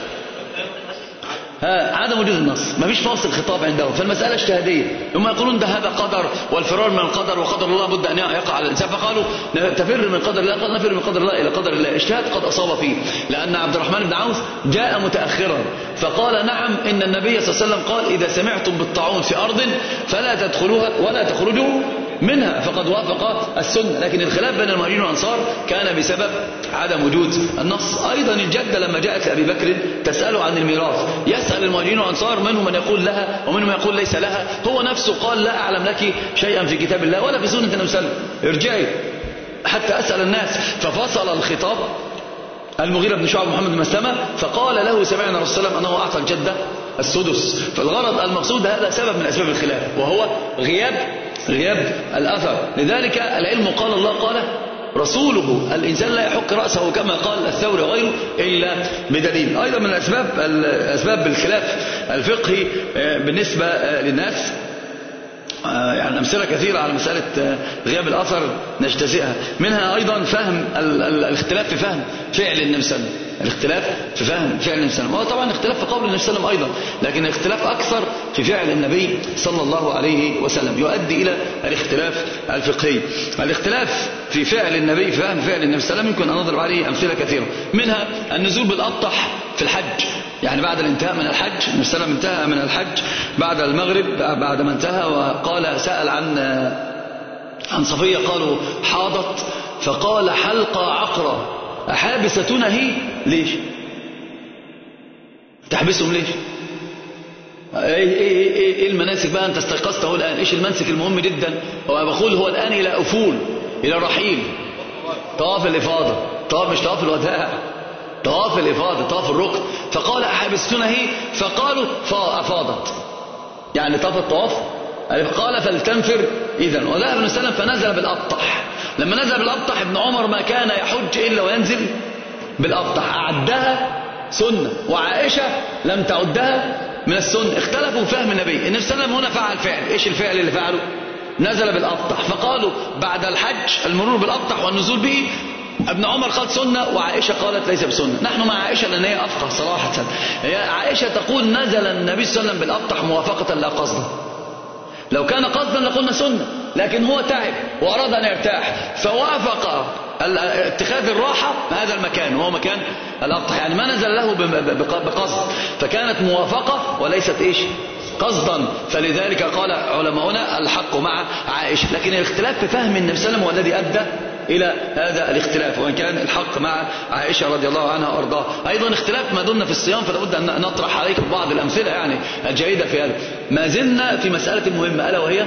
ها عدم وجود النص، ما فيش فاصل خطاب عندهم، فالمسألة اجتهادية. هم يقولون ده هذا قدر والفرار من القدر، وقدر الله بد أن يقع على الإنسان، فقالوا تفر من قدر الله، قال نفر من قدر الله إلى قدر الله. اجتهاد قد أصاب فيه، لأن عبد الرحمن بن عوف جاء متأخرا فقال نعم إن النبي صلى الله عليه وسلم قال إذا سمعتم بالطاعون في أرض فلا تدخلوها ولا تخرجوا منها، فقد وافق السنة. لكن الخلاف بين المهاجرين والأنصار كان بسبب عدم وجود النص. أيضا الجدة لما جاءت لأبي بكر تسأله عن الميراث، يسأل المهاجرين والأنصار منهم من يقول لها ومنهم من يقول ليس لها، هو نفسه قال لا أعلم لك شيئا في كتاب الله ولا في سنة النبي صلى الله عليه وسلم، ارجعي حتى أسأل الناس. ففصل الخطاب المغيرة بن شعبة محمد بن مسلمة فقال له سمعنا رسول الله أنه أعطى الجدة السدس. فالغرض المقصود هذا سبب من أسباب الخلاف، وهو غياب غياب الأثر. لذلك العلم قال الله قال رسوله، الإنسان لا يحك رأسه كما قال الثوري وغيره إلا بدليل. أيضا من الأسباب الأسباب بالخلاف الفقهي بالنسبة للناس يعني أمثلة كثيرة على مسألة غياب الأثر نجتزئها. منها أيضا فهم الاختلاف في فهم فعل النبي صلى الله عليه وسلم، الاختلاف في فهم فعل النبي صلى الله عليه وسلم، وهو طبعا اختلاف في قول النبي صلى الله عليه وسلم أيضا، لكن الاختلاف أكثر في فعل النبي صلى الله عليه وسلم يؤدي إلى الاختلاف الفقهي. الاختلاف في فعل النبي في فهم فعل النبي صلى الله عليه وسلم يمكن أن نضرب عليه أمثلة كثيرة، منها النزول بالأبطح في الحج، يعني بعد الانتهاء من الحج النبي صلى الله عليه وسلم انتهى من الحج بعد المغرب، بعد ما انتهى وقال سأل عن عن صفية قالوا حاضت، فقال حلقة عقرة أحابستنا هي؟ ليش تحبسهم ليش؟ ايه ايه ايه ايه المناسك بقى؟ انت استيقظت اهو الان، ايش المنسك المهم جدا؟ هو بقول هو الان الى افول الى الرحيل، طواف الافاضه، طواف مش طواف الوداع، طواف الإفاضة طواف الركن، فقال أحبستنا هي؟ فقالوا فأفاضت، يعني طاف الطواف. قال فلتنفر إذن. وذهب النبي صلى الله عليه وسلم فنزل بالأبطح. لما نزل بالأبطح ابن عمر ما كان يحج إلا وينزل بالأبطح، أعدها سنة، وعائشة لم تعدها من السنة. اختلفوا في فهم النبي. النبي صلى الله عليه وسلم هنا فعل فعل، إيش الفعل اللي فعله؟ نزل بالأبطح. فقالوا بعد الحج المرور بالأبطح والنزول به. ابن عمر قال سنة وعائشة قالت ليس بسنة. نحن مع عائشة لأن هي أفقه صراحة. هي عائشة تقول نزل النبي صلى الله عليه وسلم بالأبطح موافقة لا قصدا، لو كان قصدا لقلنا سنة، لكن هو تعب وأراد أن يرتاح فوافق اتخاذ الراحة هذا المكان وهو مكان الأبطح، يعني ما نزل له بقصد، فكانت موافقة وليست إيش قصدا. فلذلك قال علماؤنا الحق مع عائشة. لكن الاختلاف في فهم النبي صلى الله عليه وسلم هو الذي أدى إلى هذا الاختلاف، وإن كان الحق مع عائشة رضي الله عنها وأرضاها. أيضا اختلاف ما دمنا في الصيام، فلا بد أن نطرح عليكم بعض الأمثلة يعني الجيدة في هذا. ما زلنا في مسألة مهمة ألا وهي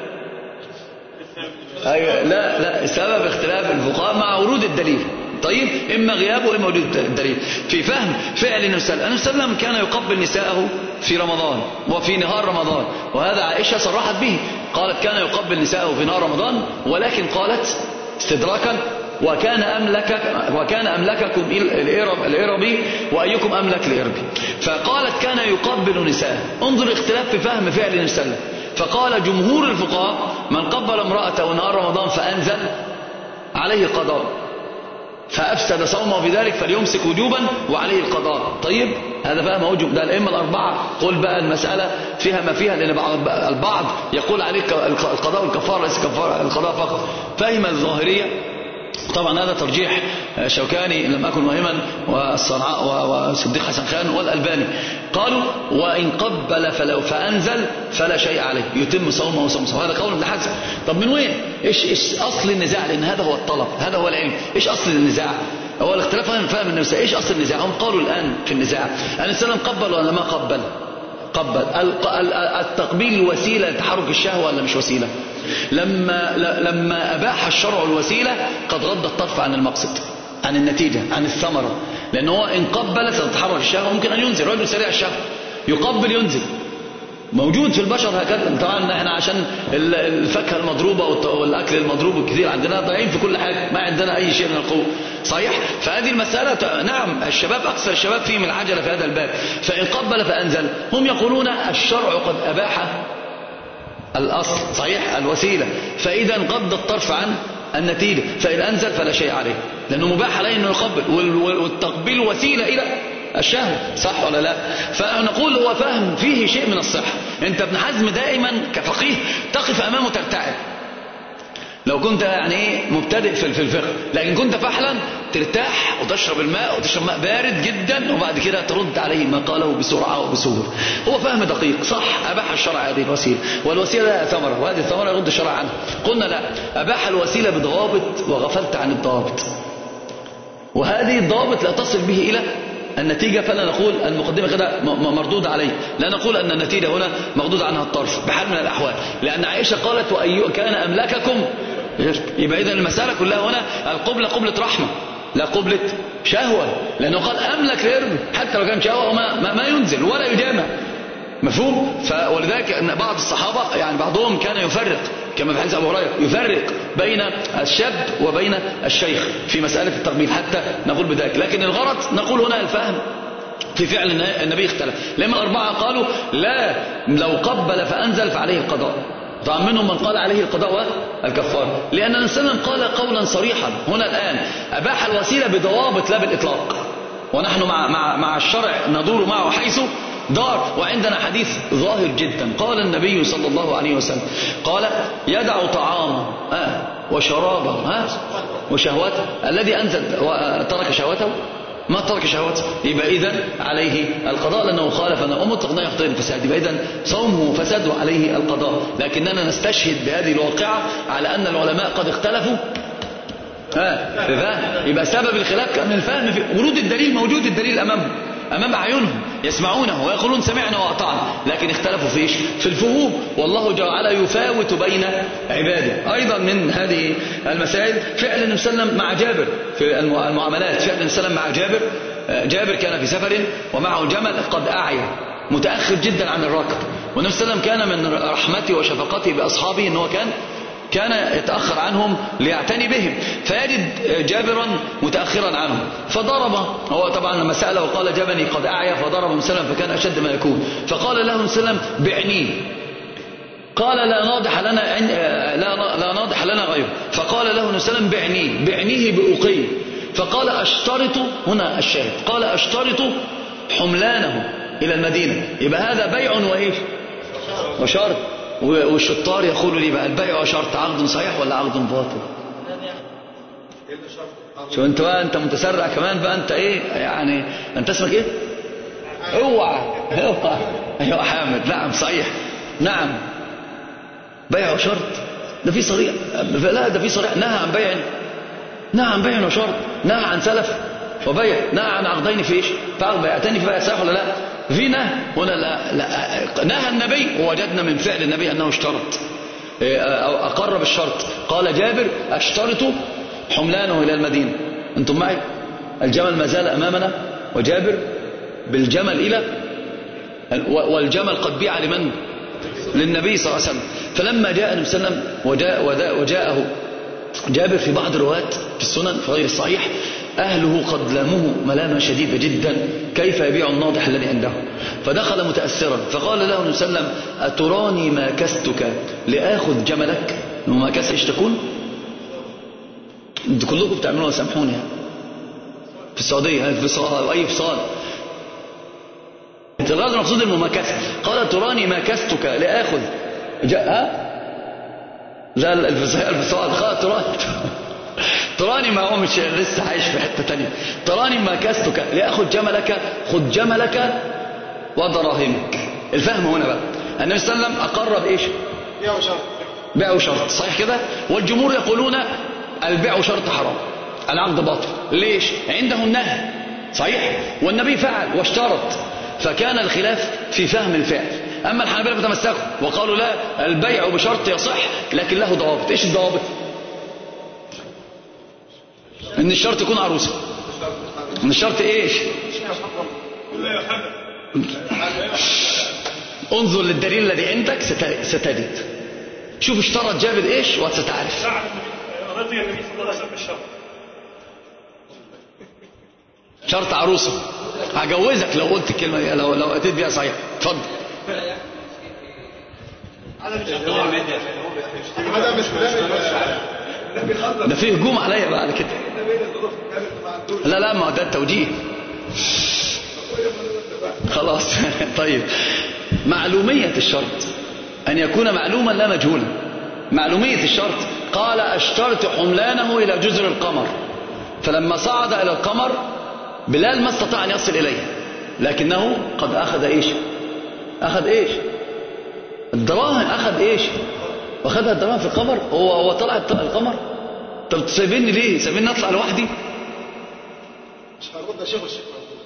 أي لا لا سبب اختلاف الفقهاء مع ورود الدليل. طيب إما غيابه وإما وجود الدليل في فهم فعل النبي صلى الله عليه وسلم. كان يقبل نساءه في رمضان وفي نهار رمضان، وهذا عائشة صرحت به، قالت كان يقبل نساءه في نهار رمضان، ولكن قالت استدراكا وكان أملك وكان أملككم الإربي وأيكم أملك الإربي. فقالت كان يقبل نساءه. انظر اختلاف في فهم فعل النبي صلى الله عليه وسلم. فقال جمهور الفقهاء من قبل امرأته نهار رمضان فأنزل عليه قضاء، فأفسد صومه بذلك فليمسك وجوبا وعليه القضاء. طيب هذا فهم وجوب. ده الأئمة الأربعة. قل بقى المسألة فيها ما فيها، لأن البعض يقول عليه القضاء والكفارة ليس كفارة القضاء فقط. فهم الظاهرية طبعا هذا ترجيح شوكاني لم أكن وهما والصنعاء وصديق حسن خان والألباني. قالوا وإن قبل فلو فأنزل فلا شيء عليه يتم صومه وصوم صومه. هذا قول ابن حزم. طب من وين إيش, إيش أصل النزاع؟ لأن هذا هو الطلب، هذا هو العلم. إيش أصل النزاع؟ هو الاختلاف فهم فهم النفس. إيش أصل النزاع؟ هم قالوا الآن في النزاع أن السلام قبل ولا ما قبل؟ قبل. التقبيل وسيلة لتحرك الشهوة ولا مش وسيلة؟ لما لما أباح الشرع الوسيلة قد غض الطرف عن المقصد، عن النتيجة، عن الثمرة. لأنه هو إن قبل ستتحرك الشهوة ممكن أن ينزل. رجل سريع الشهوة يقبل ينزل، موجود في البشر هكذا. طبعا احنا عشان الفاكهه المضروبة والأكل المضروب الكثير عندنا ضايعين في كل حاجة، ما عندنا أي شيء من القوة. صحيح. فهذه المسألة نعم الشباب أكثر الشباب فيهم العجلة في هذا الباب. فإن قبل فأنزل هم يقولون الشرع قد أباح الأصل صحيح الوسيلة، فإذا غض الطرف عن النتيجة. فإن أنزل فلا شيء عليه لأنه مباح عليه أنه يقبل، والتقبيل وسيلة إلى الشهوة. صح ولا لا؟ فنقول هو فهم فيه شيء من الصحة. أنت ابن حزم دائما كفقيه تقف أمامه ترتعب لو كنت يعني ايه مبتدئ في الفقه، لكن كنت فحلا ترتاح وتشرب الماء وتشرب ماء بارد جدا وبعد كده ترد عليه ما قاله بسرعة وبسهولة. هو فهم دقيق. صح أباح الشرع هذه الوسيلة، والوسيلة لها ثمرة، وهذه الثمرة يرد الشرع عنها. قلنا لا، أباح الوسيلة بضوابط وغفلت عن الضوابط، وهذه الضوابط لا تصل به إلى النتيجة. فلا نقول المقدمة كده مردود عليه، لا نقول أن النتيجة هنا مردود عنها الطرف بحال من الأحوال. لأن عائشة قالت وأي كان أملككم، يبقى إذن المسألة كلها هنا القبلة قبلة رحمة لا قبلة شهوة، لأنه قال أملك لإربي حتى لو كان شهوة وما ما, ما ينزل ولا يجامع. مفهوم؟ ولذلك أن بعض الصحابة يعني بعضهم كان يفرق كما في حديث أبو هريرة، يفرق بين الشاب وبين الشيخ في مسألة التقبيل حتى نقول بذلك. لكن الغرض نقول هنا الفهم في فعل النبي اختلف. لما الأربعة قالوا لا، لو قبل فأنزل فعليه القضاء. طبعا منهم من قال عليه القضاء والكفارة، لأن النبي صلى الله عليه وسلم قال قولا صريحا هنا الآن أباح الوسيلة بضوابط لا بالإطلاق، ونحن مع, مع, مع الشرع ندور معه حيث دار. وعندنا حديث ظاهر جدا قال النبي صلى الله عليه وسلم قال يدع طعامه آه وشرابه آه وشهوته، الذي أنزل ترك شهوته ما ترك شهوته يبقى إذن عليه القضاء لأنه خالف ومطلق لا يقتضي الفساد، يبقى إذن صومه فساد وعليه القضاء. لكننا نستشهد بهذه الواقعة على أن العلماء قد اختلفوا ها بفهم. يبقى سبب الخلاف كان من الفهم في ورود الدليل، موجود الدليل أمامهم أمام أعينهم يسمعونه ويقولون سمعنا وأطعنا، لكن اختلفوا في إيش؟ في الفهوم. والله جل وعلا يفاوت بين عباده. أيضا من هذه المسائل فعل النبي صلى الله عليه وسلم مع جابر في المعاملات، فعل النبي صلى الله عليه وسلم مع جابر جابر كان في سفر ومعه جمل قد أعيا متأخر جدا عن الركب، والنبي صلى الله عليه وسلم كان من رحمته وشفقته بأصحابه أنه كان كان يتأخر عنهم ليعتني بهم، فيجد جابرا متأخرا عنهم فضرب. هو طبعا لما سأله وقال جبني قد أعيا فضرب مسلم فكان أشد ما يكون، فقال له مسلم بعنيه، قال لا ناضح لنا لا لا ناضح لنا غيره، فقال له مسلم بعنيه بعنيه بأقي، فقال أشترط هنا الشاهد، قال أشترط حملانه إلى المدينة. يبقى هذا بيع وإيش وشرط، والشطار يقول لي بقى البيع وشرط عقد صحيح ولا عقد باطل؟ شو انت بقى انت متسرع كمان بقى انت ايه يعني انت اسمك ايه؟ اوعى اوعى ايوه حامد. نعم صحيح نعم بيع وشرط ده في صريح، لا ده في صريح نهى عن بيع، نهى عن بيع وشرط، نهى عن سلف وبيع، نهى عن عقدين في ايش؟ فعقد بيعتني في بيع صحيح ولا لا؟ في نهى هنا لا, لا نهى النبي ووجدنا من فعل النبي أنه اشترط أو أقر بالشرط. قال جابر أشترط حملانه إلى المدينة. أنتم معي؟ الجمل ما زال أمامنا وجابر بالجمل إلى والجمل قد بيع لمن؟ للنبي صلى الله عليه وسلم. فلما جاء النبي صلى الله عليه وسلم وجاء وجاءه جابر في بعض الروايات في السنن في غير الصحيح أهله قد لاموه ملامة شديدة جدا كيف يبيع الناضح الذي عنده، فدخل متأثرا فقال له النبي صلى الله عليه وسلم أتراني ما كستك لآخذ جملك؟ وما كست ايش تكون؟ انتوا كلكم بتعملوها سامحوني في السعودية في فصال أي فصال انت الغرض المقصود المماكسة. قال تراني ما كستك لآخذ جاء لا الفصال قال تراني تراني ما هو مش لسه عايش في حتة تانية. تراني ما كستك لأخذ جملك خذ جملك ودراهمك. الفهم هنا بقى النبي صلى الله عليه وسلم أقر بإيش؟ بيع وشرط. بيع وشرط صحيح كده. والجمهور يقولون البيع وشرط حرام العقد باطل. ليش؟ عنده النهي صحيح والنبي فعل واشترط، فكان الخلاف في فهم الفعل. أما الحنابلة فتمسكوا وقالوا لا البيع بشرط يصح لكن له ضوابط. إيش الضوابط؟ ان الشرط يكون عروسه. ان الشرط ايش؟ انظر للدليل الذي عندك ستجد. شوف اشترط جابر ايش وستعرف. رضي النبي صلى الله عليه وسلم بالشرط. شرط عروسه هجوزك لو قلت الكلمه دي لو لو اتيت بيها صحيح. اتفضل. ده فيه هجوم عليا بقى على كده. لا لا ما ده التوجيه خلاص. طيب معلومية الشرط أن يكون معلوما لا مجهولا. معلومية الشرط قال اشترط حملانه إلى جزر القمر، فلما صعد إلى القمر بلال ما استطاع أن يصل إليه لكنه قد أخذ إيش؟ أخذ إيش؟ الدراهم. أخذ إيش؟ واخدها الدراهم في القمر. هو هو طلع القمر. طب سايبيني ليه؟ سايبيني اطلع لوحدي؟ مش هرد يا شيخ الشيخ.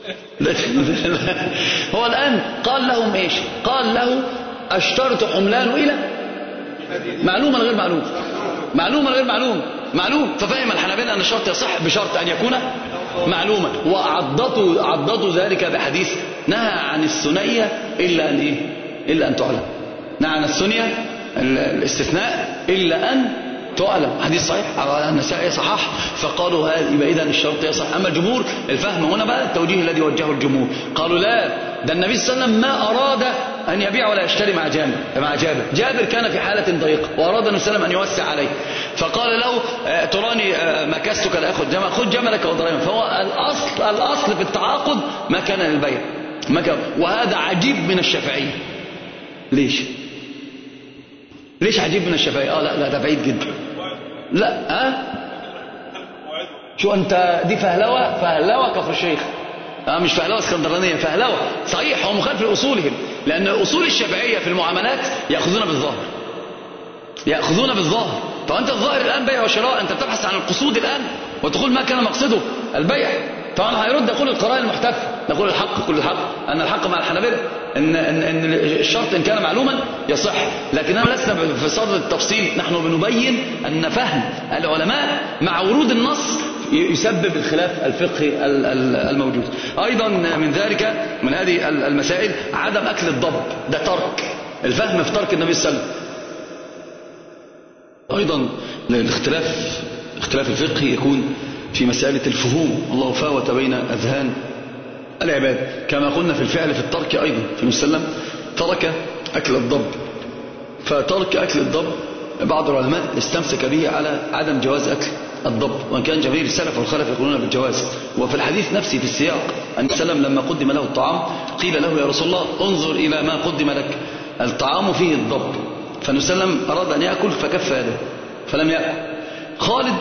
هو الآن قال لهم إيش؟ قال له اشترط حملانه إلى معلومة غير معلوم، معلومة غير معلوم، معلوم. ففهم الحنابلة أن الشرط يصح بشرط أن يكون معلومة، وعضدوا عضدوا ذلك بحديث نهى عن الثنية إلا أن إيه؟ إلا أن تعلم. نهى عن الثنية الاستثناء إلا أن تعلم. حديث صحيح النسائي صحح. فقالوا هذا يبقى إذن الشرط يصح. أما الجمهور الفهم هنا بقى التوجيه الذي وجهه الجمهور قالوا لا ده النبي صلى الله عليه وسلم ما أراد أن يبيع ولا يشتري مع جابر مع جابر جابر كان في حالة ضيقة وأراد النبي صلى الله عليه وسلم أن يوسع عليه، فقال له تراني مكستك لأخذ جمل خذ جملك ودراهمك. فهو الأصل الأصل في التعاقد ما كان للبيع ما كان. وهذا عجيب من الشافعية. ليش؟ ليش عجيب من الشافعية؟ اه لا لا ده بعيد جدا. لا ها أه؟ شو انت دي فهلوه فهلوه كفر الشيخ. اه مش فهلوه اسكندرانيه فهلوه صحيح. هو مخالف لاصولهم لان اصول الشافعيه في المعاملات ياخذون بالظاهر ياخذون بالظاهر. فانت الظاهر الان بيع وشراء انت بتبحث عن القصود الان وتقول ما كان مقصده البيع. طبعا هيرد يقول القرائن المحتفه نقول الحق كل الحق ان الحق مع الحنابلة ان ان ان الشرط ان كان معلوما يصح. لكننا لسنا في صدد التفصيل، نحن بنبين ان فهم العلماء مع ورود النص يسبب الخلاف الفقهي الموجود. أيضا من ذلك من هذه المسائل عدم أكل الضب، ده ترك الفهم في ترك النبي صلى الله عليه وسلم. أيضا الاختلاف اختلاف الفقه يكون في مسألة الفهوم، الله فاوت بين أذهان العباد كما قلنا في الفعل في الترك. أيضا في النبي صلى الله عليه وسلم ترك أكل الضب، فترك أكل الضب بعض العلماء استمسك به على عدم جواز أكل الضب، وإن كان جماهير السلف والخلف يقولون بالجواز. وفي الحديث نفسه في السياق أن السلام لما قدم له الطعام قيل له يا رسول الله انظر إلى ما قدم لك، الطعام فيه الضب، فالنبي صلى الله عليه وسلم أراد أن يأكل فكف يده فلم يأكل. خالد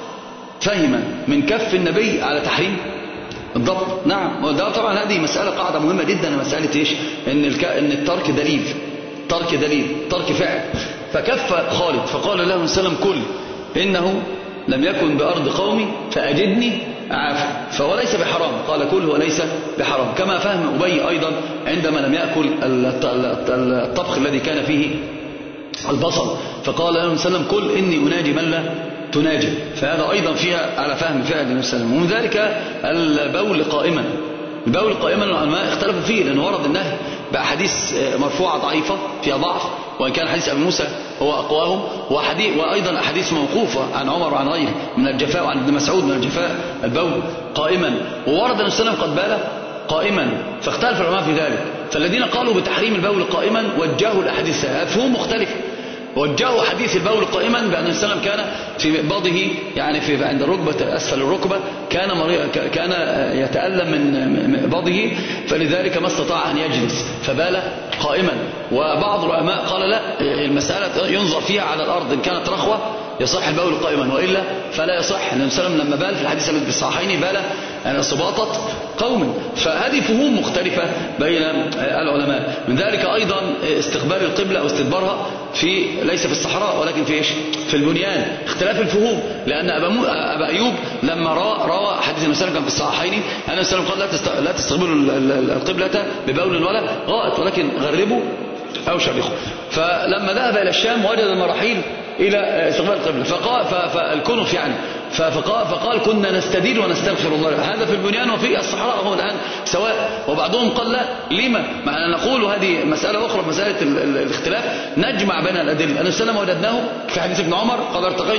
فهم من كف النبي على تحريم الضب. نعم، وده طبعا هذه مسألة قاعدة مهمة جدا، مسألة إيش؟ إن الك... إن الترك دليل، ترك دليل، ترك فعل. فكف خالد فقال له النبي صلى الله عليه وسلم كل إنه لم يكن بأرض قومي فأجدني أعافى، فهو ليس بحرام. قال كل وليس بحرام، كما فهم أبي أيضا عندما لم يأكل الطبخ الذي كان فيه البصل، فقال له النبي صلى الله عليه وسلم كل إني أناجي من لا تناجي، فهذا أيضا فيها على فهم فعل النبي صلى الله عليه وسلم. ومن ذلك البول قائما، البول قائما العلماء اختلفوا فيه لأنه ورد النهي بأحاديث مرفوعة ضعيفة فيها ضعف، وإن كان حديث أبي موسى هو أقواهم، وحديث وأيضا أحاديث موقوفة عن عمر وعن غيره من الجفاء، وعن ابن مسعود من الجفاء البول قائما، وورد النبي صلى الله عليه وسلم قد بال قائما، فاختلف العلماء في ذلك. فالذين قالوا بتحريم البول قائما وجهوا الأحاديث مفهوم مختلف، وجهوا حديث البول قائما بأن النبي صلى الله عليه وسلم كان في بضه، يعني في عند الركبة أسفل الركبة كان كان يتألم من بضه، فلذلك ما استطاع أن يجلس فبال قائما. وبعض العلماء قال لا، المسألة ينظر فيها على الأرض، إن كانت رخوة يصح البول قائما، وإلا فلا يصح. النبي صلى الله عليه وسلم لما بال في الحديث الذي في الصحيحين بال أنا سباطة قوم. فهذه فهوم مختلفة بين العلماء. من ذلك أيضا استقبال القبلة أو استدبارها في ليس في الصحراء ولكن في إيش؟ في البنيان، اختلاف الفهوم. لأن أبا, مو... أبا أيوب لما روى روى حديث النبي صلى الله عليه وسلم في الصحيحين أن النبي صلى الله عليه وسلم قال لا تستقبلوا القبلة ببول ولا غائط، ولكن غربوا أو شرقوا. فلما ذهب إلى الشام وجد المراحيل إلى استقبال القبلة، فقال فالكنف يعني فقال, فقال كنا نستدين ونستغفر الله. هذا في البنيان وفي الصحراء هو الآن سواء. وبعضهم قال لا، لما؟ مع أن نقول هذه مسألة أخرى، مسألة الاختلاف نجمع بين الأدلة. أن السلام وجدناه في حديث ابن عمر قال ارتقيت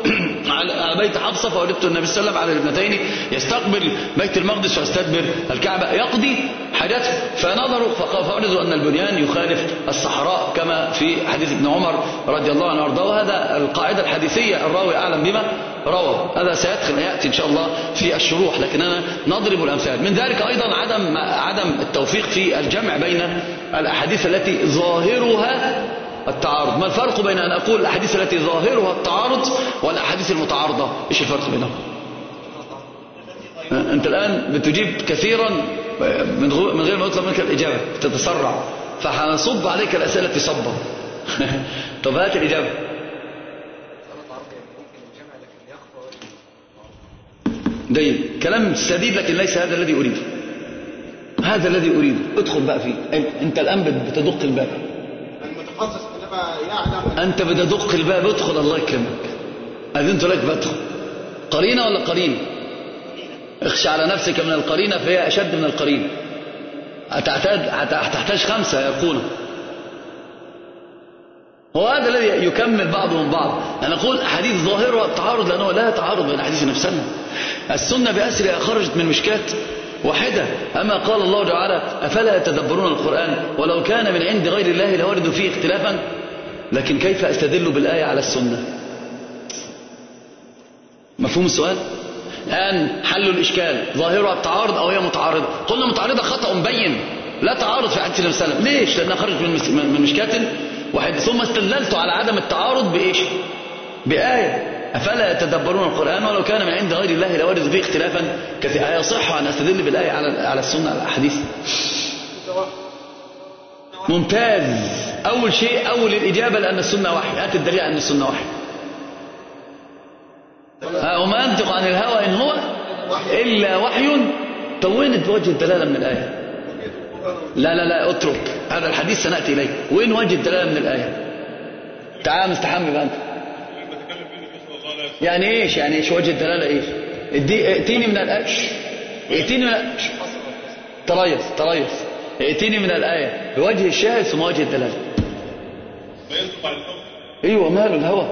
على بيت حفصة فوجدت النبي صلى الله عليه وسلم على الابنتين يستقبل بيت المقدس ويستدبر الكعبة يقضي حاجته، فنظروا فوجدوا أن البنيان يخالف الصحراء كما في حديث ابن عمر رضي الله عنه وارضاه. هذا القاعدة الحديثية، الراوي أعلم بما روى، هذا سيدخل يأتي إن شاء الله في الشروح، لكننا نضرب الأمثال. من ذلك أيضا عدم عدم التوفيق في الجمع بين الأحاديث التي ظاهرها التعارض. ما الفرق بين أن أقول الأحاديث التي ظاهرها التعارض والأحاديث المتعارضة؟ إيش الفرق بينهم؟ أنت الآن بتجيب كثيرا من غير ما يطلب منك الإجابة، تتسرع، فهنصب عليك الأسئلة في صبة. طب هات الإجابة. جيد، كلام سديد، لكن ليس هذا الذي أريده، هذا الذي أريده. ادخل بقى فيه. أنت الآن بتدق الباب، المتخصص إنما يعلم. أنت بتدق الباب، ادخل الله يكرمك. أذنت لك بدخل. قرينة ولا قرينة؟ اخشى على نفسك من القرينة فهي أشد من القرينة. هتحتاج خمسة يقولون. هو هذا الذي يكمل بعضهم بعض. أنا أقول حديث ظاهرها التعارض لأنه لا تعارض بين حديث النبي صلى الله عليه وسلم. السنة بأسرها خرجت من مشكات واحدة. أما قال الله تعالى أفلا يتدبرون القرآن ولو كان من عند غير الله لوجدوا فيه اختلافا. لكن كيف أستدل بالآية على السنة؟ مفهوم السؤال؟ الآن حل الإشكال، ظاهرها التعارض أو هي متعارضة. قلنا متعارضة خطأ مبين، لا تعارض في حديث النبي صلى الله عليه وسلم. ليش؟ لأنها خرجت من مشكات واحد. ثم استدللت على عدم التعارض بإيش؟ بآية أفلا يتدبرون القرآن ولو كان من عند غير الله لوجدوا فيه اختلافا كثيرا. يصح أن أستدل بالآية على على السنة على الأحاديث؟ ممتاز. أول شيء أول الإجابة لأن السنة وحي. هات الدليل أن السنة وحي. وما ينطق عن الهوى إن هو إلا وحي. طوينت وجه الدلالة من الآية. لا لا لا اترك هذا الحديث سنأتي إليه. وين وجه الدلالة من الآية؟ تعال مستحمي بقى أنت. يعني إيش يعني إيش وجه الدلالة إيش؟ ائتيني من الآية ائتيني من الآية تريث تريث ائتيني من الآية بوجه الشاهد ثم وجه الدلالة. ايوه ماله الهوى؟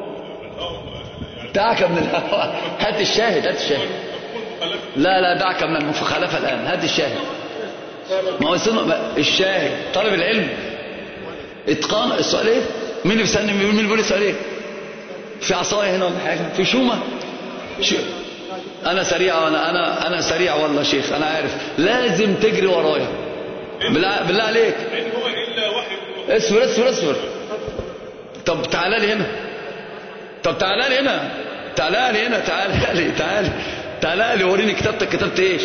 دعك من الهوى، هات الشاهد هات الشاهد. لا لا دعك من المخالفة الآن، هات الشاهد. ما هو الشاهد طالب العلم اتقان. السؤال ايه؟ مين اللي بيسألني؟ مين اللي بيقول السؤال ايه؟ في عصاية هنا ولا حاجة؟ في شومة؟ شو؟ انا سريع وانا انا انا سريع والله شيخ انا عارف. لازم تجري ورايا بالله, بالله عليك. اصبر اصبر اصبر. طب تعالى لي هنا، طب تعالى لي هنا، تعالى لي هنا، تعالى لي تعالى تعالى لي وريني كتابتك كتبت ايش.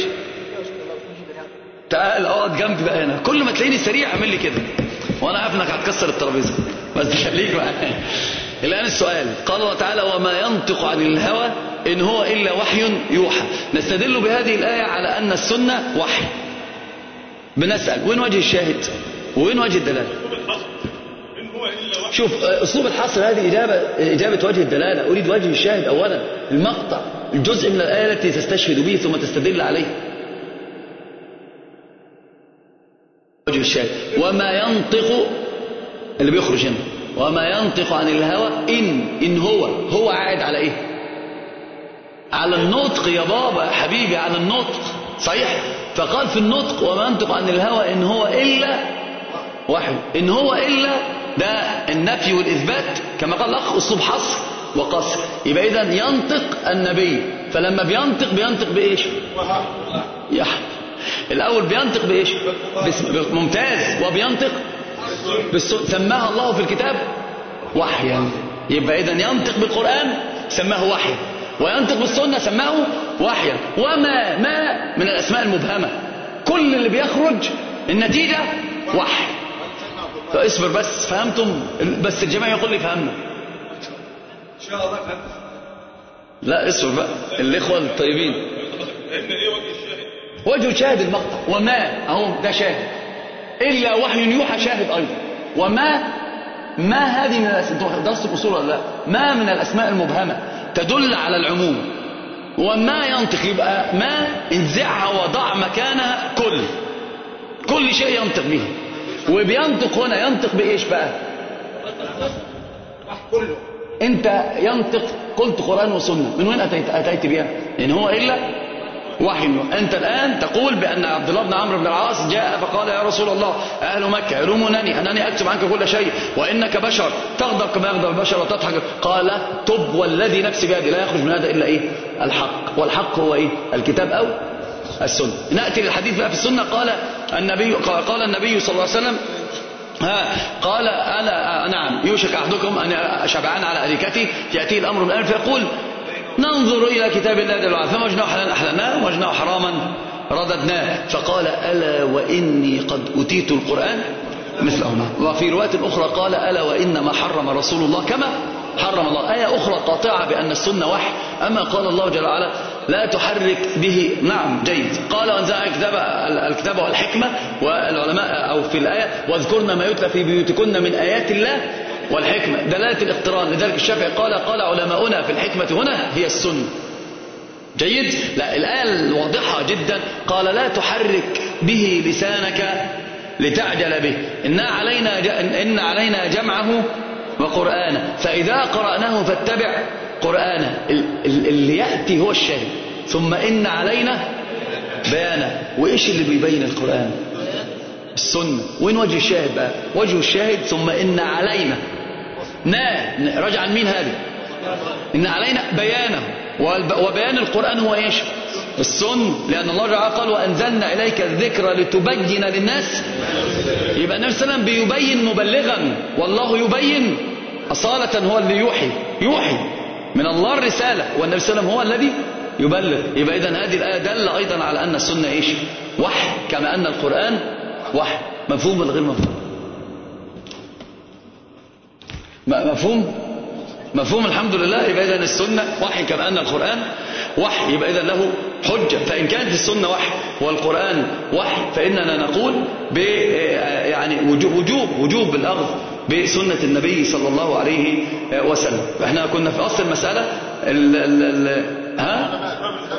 تعال اقعد جنبي بقى هنا. كل ما تلاقيني سريع اعمل لي كده وانا عارف انك هتكسر الترابيزه بس خليك معايا. الان السؤال قال الله تعالى وما ينطق عن الهوى ان هو الا وحي يوحى. نستدل بهذه الايه على ان السنه وحي. بنسال وين وجه الشاهد وين وجه الدلاله؟ شوف اسلوب الحصر هذه اجابه اجابه وجه الدلاله. اريد وجه الشاهد اولا، المقطع الجزء من الايه التي تستشهد به ثم تستدل عليه. وجه الشاهد وما ينطق اللي بيخرج هنا وما ينطق عن الهوى إن إن هو هو عائد على إيه؟ على النطق يا بابا يا حبيبي، على النطق صحيح. فقال في النطق وما ينطق عن الهوى إن هو إلا وحي. إن هو إلا ده النفي والإثبات كما قال الأخ أسلوب حصر وقصر. يبقى إذا ينطق النبي، فلما بينطق بينطق بإيش؟ يا الأول بينطق بإيش؟ ممتاز. وبينطق بالسنة سماها الله في الكتاب وحيا. يبقى إذن ينطق بالقرآن سماه وحيا، وينطق بالسنة سماه وحيا. وما ما من الأسماء المبهمة، كل اللي بيخرج النتيجة وحي. فاصبر بس. فهمتم؟ بس الجماعة يقول لي فهمنا إن شاء الله فهمت. لا اصبر بقى الإخوة الطيبين. وجه الشاهد المقطع وما اهو ده شاهد إلا وحي يوحى شاهد أيضا. وما ما هذه من الأسماء درست الأصول ولا لا؟ ما من الأسماء المبهمة تدل على العموم. وما ينطق يبقى ما انزعها وضع مكانها كل كل شيء ينطق به. وبينطق هنا ينطق بإيش بقى؟ كله. أنت ينطق قلت قرآن وسنة، من وين أتيت أتيت بها؟ إن هو إلا وحي. أنت الآن تقول بأن عبد الله بن عمرو بن العاص جاء فقال يا رسول الله أهل مكة يلومونني أنني أكتب عنك كل شيء وإنك بشر تغضب كما يغضب البشر وتضحك. قال طب والذي نفسي بيدي لا يخرج من هذا إلا إيه؟ الحق. والحق هو إيه؟ الكتاب أو السنة. نأتي للحديث بقى في السنة. قال النبي قال النبي صلى الله عليه وسلم ها قال أنا نعم يوشك أحدكم أن شبعان على أريكتي يأتي الأمر من الأمر فيقول ننظر إلى كتاب الله جل وعلا فما وجدناه حلالا أحللناه وجدناه حراما رددناه. فقال ألا وإني قد أتيت القرآن مثلهما. وفي رواية أخرى قال ألا وإنما حرم رسول الله كما حرم الله. آية أخرى قاطعة بأن السنة وحي. أما قال الله جل وعلا لا تحرك به. نعم جيد. قال وانزع الكتاب الكتاب والحكمة والعلماء أو في الآية واذكرن ما يتلى في بيوتكن من آيات الله والحكمة دلالة الاقتران. لذلك الشافعي قال قال علماؤنا في الحكمة هنا هي السنة. جيد. لا الآية الواضحة جدا قال لا تحرك به لسانك لتعجل به إن علينا إن علينا جمعه وقرآنه فإذا قرأناه فاتبع قرآنه. اللي يأتي هو الشاهد. ثم إن علينا بيانه. وإيش اللي بيبين القرآن؟ السنة. وين وجه الشاهد بقى؟ وجه الشاهد ثم إن علينا نا رجع مين هذه؟ إن علينا بيانه. وبيان القرآن هو إيش؟ السنة. لأن الله تعالى قال وأنزلنا إليك الذكر لتبين للناس. يبقى النبي صلى الله عليه وسلم بيبين مبلغا والله يبين أصالة. هو اللي يوحي يوحي من الله الرسالة والنبي صلى الله عليه وسلم هو الذي يبلغ. يبقى إذن هذه الآية دل أيضا على أن السنة إيش؟ وحي كما أن القرآن وحي. مفهوم ولا غير مفهوم؟ مفهوم مفهوم الحمد لله. يبقى إذن السنة وحي كما أن القرآن وحي. يبقى إذن له حجة. فإن كانت السنة وحي والقرآن وحي فإننا نقول ب يعني وجوب وجوب وجوب الأخذ بسنة النبي صلى الله عليه وسلم. احنا كنا في أصل المسألة ال ال ال ها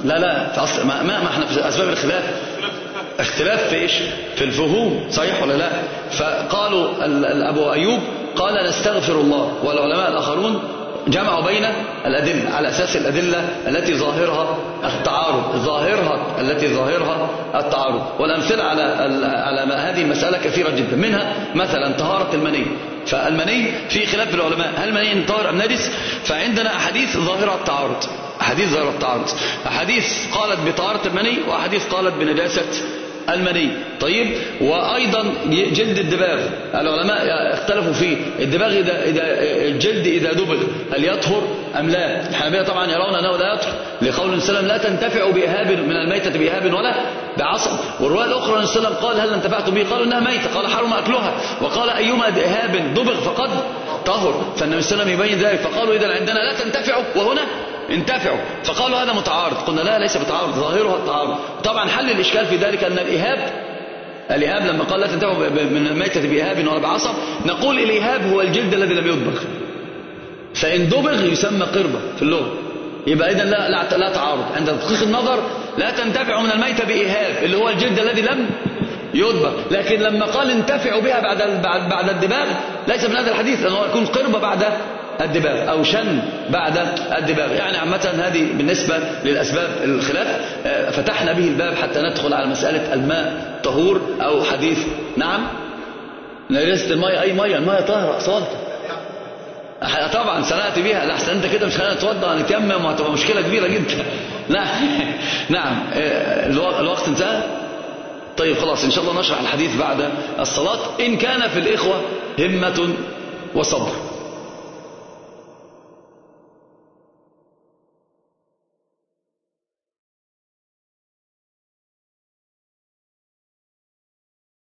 لا لا في أصل ما, ما احنا في أسباب الخلاف اختلاف في إيش في الفهوم صحيح ولا لا. فقالوا أبو أيوب قال نستغفر الله، والعلماء الآخرون جمعوا بين الأدلة على أساس الأدلة التي ظاهرها التعارض ظاهرها التي ظاهرها التعارض. والأمثلة على على هذه المسألة كثيرة جدا، منها مثلا طهارة المني. فالمني في خلاف العلماء هل المني طاهر أم نجس؟ فعندنا أحاديث ظاهرة التعارض أحاديث ظاهرة التعارض أحاديث قالت بطهارة المني وأحاديث قالت بنجاسة المني. طيب، وأيضا جلد الدباغ العلماء اختلفوا فيه، الدباغ إذا, إذا الجلد إذا دبغ هل يطهر أم لا؟ الحنابلة طبعا يرون أنه لا يطهر لقول النبي صلى الله عليه وسلم لا تنتفع بإهاب من الميتة بإهاب ولا بعصب. والرواية الأخرى النبي صلى الله عليه وسلم قال هل انتفعتم به؟ قالوا إنها ميتة، قال حرم أكلها، وقال أيما إهاب دبغ فقد طهر. فالنبي صلى الله عليه وسلم يبين ذلك، فقالوا إذا عندنا لا تنتفع وهنا انتفعوا، فقالوا هذا متعارض. قلنا لا ليس متعارض، ظاهرها التعارض. طبعا حل الإشكال في ذلك أن الإهاب الإهاب لما قال لا تنتفع من الميتة بإهاب ولا بعصب، نقول الإهاب هو الجلد الذي لم يدبغ، فإن دبغ يسمى قربة في اللغة، يبقى إذن لا, لا, لا تعارض. عند تدقيق النظر لا تنتفع من الميتة بإهاب اللي هو الجلد الذي لم يدبغ، لكن لما قال انتفعوا بها بعد بعد بعد الدباغ ليس من هذا الحديث، لأنه يكون قربة بعد الدباغ أو شن بعد الدباغ. يعني عامة هذه بالنسبة للأسباب الخلاف، فتحنا به الباب حتى ندخل على مسألة الماء طهور أو حديث. نعم، نجاسة الماء أي مية، الماء طاهرة أصالته طبعا سنأتي بها. لحسن أنت كده مش خلينا نتوضأ نتيمم وهتبقى مشكلة كبيرة جدا. نعم نعم الوقت انتهى. طيب خلاص إن شاء الله نشرح الحديث بعد الصلاة إن كان في الإخوة همة وصبر.